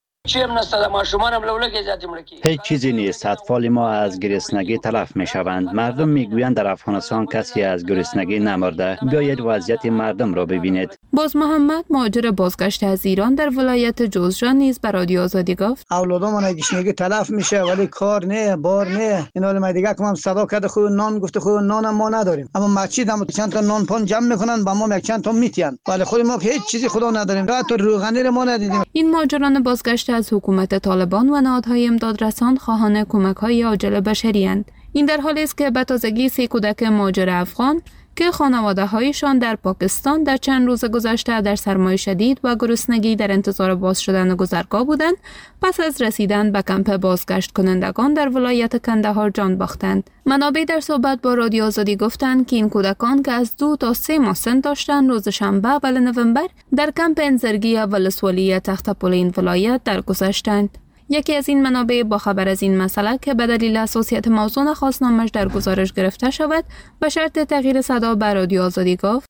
هیچ چیزی نیست. اطفال ما از گرسنگی تلف می شوند. مردم می گویند در افغانستان کسی از گرسنگی نمرده. بیایید وضعیت مردم را ببینید. باز محمد، مهاجر بازگشته از ایران در ولایت جوزجان نیز به رادیو آزادی گفت: اولادام گرسنگی تلف میشه ولی کار نه، بار نه. این حال ما دیگه که ما صدا کرده خود نان گفته خود نان ما نداریم. اما مسجد هم چند تا نان پان جمع میکنن با ما یک چند تا میتین. ولی خود ما هیچ چیزی خدا نداریم. حتی روغنی ما ندیدیم. این مهاجران بازگشته از حکومت طالبان و نهادهای امدادرسان خواهان کمک‌های عاجل بشری اند. این در حالی است که به تازگی 3 کودک مهاجر افغان که خانواده‌هایشان در پاکستان در چند روز گذشته در سرمای شدید و گرسنگی در انتظار باز شدن گذرگاه بودند، پس از رسیدن به کمپ بازگشت کنندگان در ولایت کندهار جان باختند. منابع در صحبت با رادیو آزادی گفتند که این کودکان که از 2 تا 3 ماه سن داشتند، روز شنبه اول نوامبر در کمپ انزرگی ولسوالی تخت‌پل این ولایت درگذشتند. یکی از این منابع با خبر از این مسئله که به دلیل حساسیت موضوع خاص نامش در گزارش گرفته شود به شرط تغییر صدا به رادیو آزادی گفت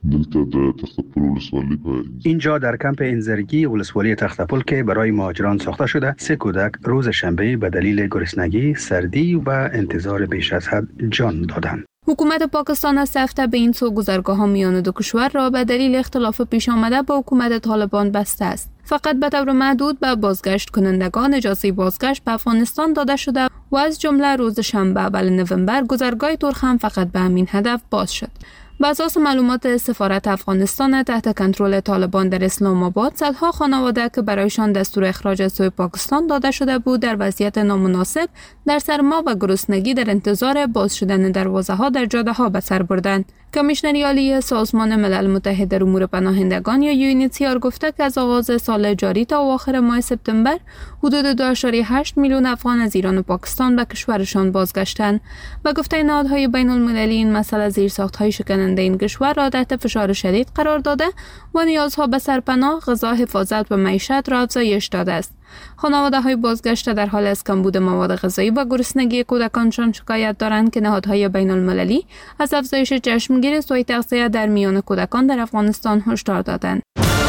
اینجا در کمپ انزرگی ولسوالی تختپل که برای مهاجران ساخته شده 3 کودک روز شنبه به دلیل گرسنگی، سردی و انتظار بیش از حد جان دادند. حکومت پاکستان از هفته به این سو گذرگاه‌ها میان دو کشور را به دلیل اختلاف پیش آمده با حکومت طالبان بسته است. فقط به طور محدود به بازگشت کنندگان اجازه بازگشت به افغانستان داده شده و از جمله روز شنبه اول نوامبر گذرگاه ترخم فقط به همین هدف باز شد. بر اساس معلومات سفارت افغانستان تحت کنترل طالبان در اسلام آباد، صدها خانواده که برایشان دستور اخراج از سوی پاکستان داده شده بود در وضعیت نامناسب در سرما و گرسنگی در انتظار باز شدن دروازه‌ها در جاده‌ها به سر بردند. کمیشنر عالی سازمان ملل متحد در امور پناهندگان یا UNHCR گفته که از آغاز سال جاری تا آخر ماه سپتامبر حدود 2.8 میلیون افغان از ایران و پاکستان به کشورشان بازگشتند. به گفته نهادهای بین المللی این مسئله زیرساخت‌های شکننده این کشور را تحت فشار شدید قرار داده و نیازها به سرپناه، غذا، حفاظت و معیشت را افزایش داده است. خانواده‌های بازگشته در حال از کمبود مواد غذایی و گرسنگی کودکانشان شکایت دارند که نهادهای بین المللی از افزایش چشمگیر سوء تغذیه در میان کودکان در افغانستان هشدار دادند.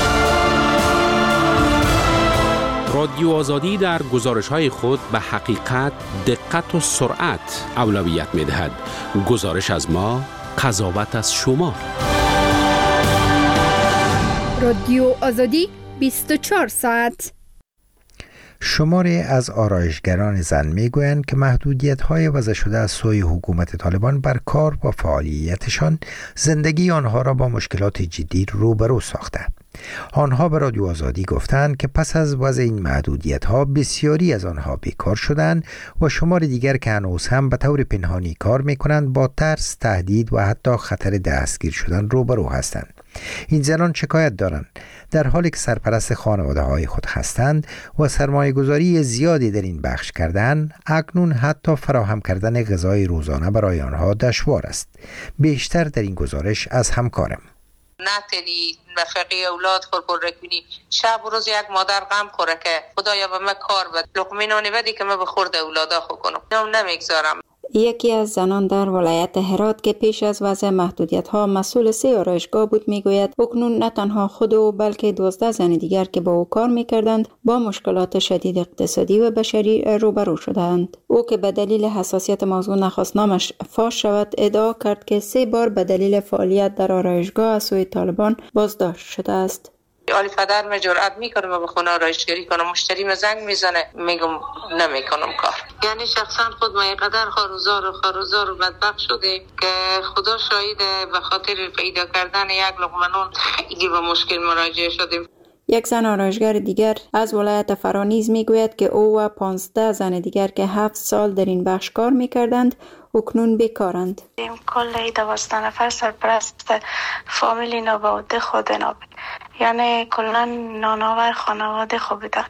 رادیو آزادی در گزارش‌های خود به حقیقت، دقت و سرعت اولویت می‌دهد. گزارش از ما، قضاوت از شما. رادیو آزادی 24 ساعت. شماری از آرایشگران زن میگویند که محدودیت‌های وضع شده از سوی حکومت طالبان بر کار و فعالیتشان زندگی آنها را با مشکلات جدی روبرو ساخته. آنها به رادیو آزادی گفتند که پس از وضع این محدودیت‌ها بسیاری از آنها بیکار شدند و شمار دیگر که هنوز هم به طور پنهانی کار می‌کنند با ترس، تهدید و حتی خطر دستگیر شدن روبرو هستند. این زنان شکایت دارند در حالی که سرپرست خانواده‌های خود هستند و سرمایه‌گذاری زیادی در این بخش کردند، اکنون حتی فراهم کردن غذای روزانه برای آنها دشوار است. بیشتر در این گزارش از همکارم. نتری نفقه اولاد خور رکنی شب و روز یک مادر غم خوره که خدایا به من کار بد لقمه نانی بدی که من به خورد اولادا خو کنم. نمیگذارم. یکی از زنان در ولایت هرات که پیش از وضع محدودیت‌ها مسئول 3 آرایشگاه بود میگوید اکنون نه تنها خود او بلکه 12 زن دیگر که با او کار میکردند با مشکلات شدید اقتصادی و بشری روبرو شدند. او که به دلیل حساسیت موضوع نخواست نامش فاش شود ادعا کرد که 3 بار به دلیل فعالیت در آرایشگاه از سوی طالبان بازداشت شده است. آلی پدر من جرأت میکنم به خونه آرایشگری کنم، مشتری من زنگ میزنه میگم نمیکنم کار. یعنی شخصا خود ما اینقدر خاروزار و بدبخت شده که خدا شاهده به خاطر پیدا کردن یک لقمه نان خیلی به مشکل مراجعه شدیم. یک زن آرایشگر دیگر از ولایت فرانیز میگوید که او و 15 زن دیگر که 7 سال در این بخش کار میکردند اکنون بیکارند. کل 12 نفر سرپرست فامیلی نابوده خود نابود، یعنی کلا نانآور خانواده خوب بودن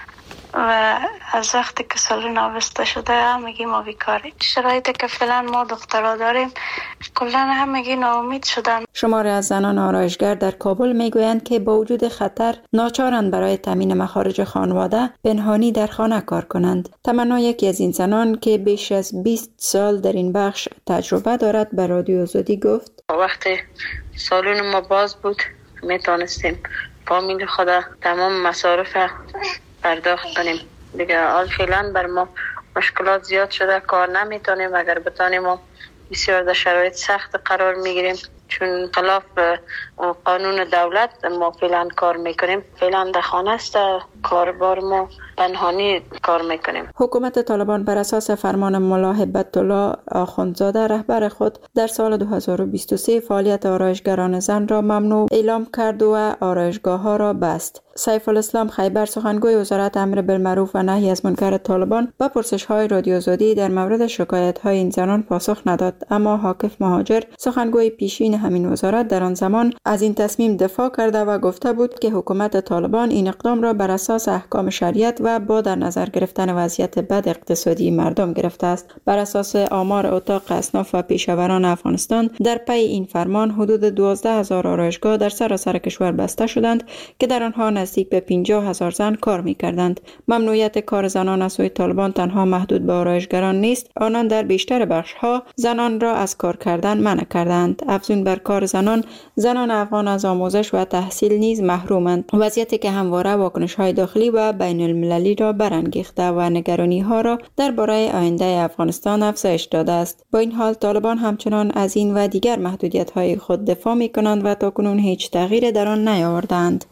و از وقتی که سالون آبسته شده همگی ما بیکاریم. شرایطی که فعلا ما دخترها داریم کلا همگی ناامید شدن. شماری از زنان آرایشگر در کابل میگویند که با وجود خطر ناچارند برای تامین مخارج خانواده پنهانی در خانه کار کنند. تمنا یکی از این زنان که بیش از 20 سال در این بخش تجربه دارد به رادیو آزادی گفت وقتی سالون ما باز بود میتونستیم فامیل خود تمام مصارف پرداخت کنیم. دیگه حال فعلا بر ما مشکلات زیاد شده، کار نمیتونیم. اگر بتونیم بسیار در شرایط سخت قرار میگیریم چون خلاف قانون دولت ما فعلا کار میکنیم. فعلا در خانه است، کاربار ما پنهانی کار میکنیم. حکومت طالبان بر اساس فرمان ملا هبت الله آخوندزاده رهبر خود در سال 2023 فعالیت آرایشگران زن را ممنوع اعلام کرد و آرایشگاه ها را بست. سیف الاسلام خیبر سخنگوی وزارت امر بالمعروف و نهی از منکر طالبان با پرسش های رادیو آزادی در مورد شکایت های این زنان پاسخ نداد، اما حاکف مهاجر سخنگوی پیشین همین وزارت در آن زمان از این تصمیم دفاع کرده و گفته بود که حکومت طالبان این اقدام را بر اساس اساس احکام شریعت و با در نظر گرفتن وضعیت بد اقتصادی مردم گرفته است. بر اساس آمار اتاق اصناف و پیشاوران افغانستان در پی این فرمان حدود 12,000 آرایشگاه در سراسر کشور بسته شدند که در آنها نزدیک به 50,000 زن کار می‌کردند. ممنوعیت کار زنان از سوی طالبان تنها محدود به آرایشگران نیست، آنان در بیشتر بخش‌ها زنان را از کار کردن منع کردند. افزون بر کار زنان افغان از آموزش و تحصیل نیز محرومند، وضعیتی که همواره واکنش‌های داخلی و بین المللی را برانگیخته و نگرانی‌ها را درباره آینده افغانستان افزایش داده است. با این حال طالبان همچنان از این و دیگر محدودیت‌های خود دفاع می‌کنند و تاکنون هیچ تغییری در آن نیاوردند.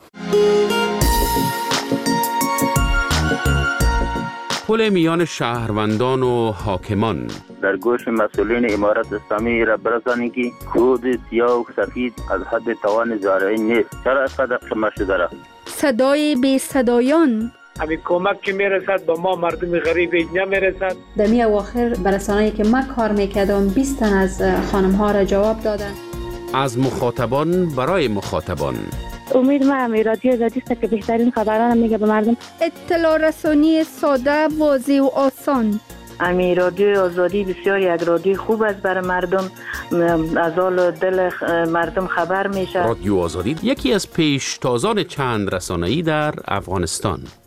پل میان شهروندان و حاکمان در گوش مسئولین امارت اسلامی را برسانی که خود سیاه و سفید از حد توان زارعی نیست. چرا از قدر شما شده را؟ صدای بی صدایان همین کمک که میرسد با ما مردم غریب اینجا میرسد. در می اواخر برسانه‌ای که من کار میکردم 20 تن از خانم ها را جواب دادن. از مخاطبان برای مخاطبان. امید من رادیو آزادی است که بهترین خبران میگه به مردم. اطلاع رسانی ساده، واضح و آسان. امی رادیو آزادی بسیار یک رادیو خوب است برای مردم، از حال دل مردم خبر میشه. رادیو آزادی یکی از پیشتازان چند رسانه‌ای در افغانستان.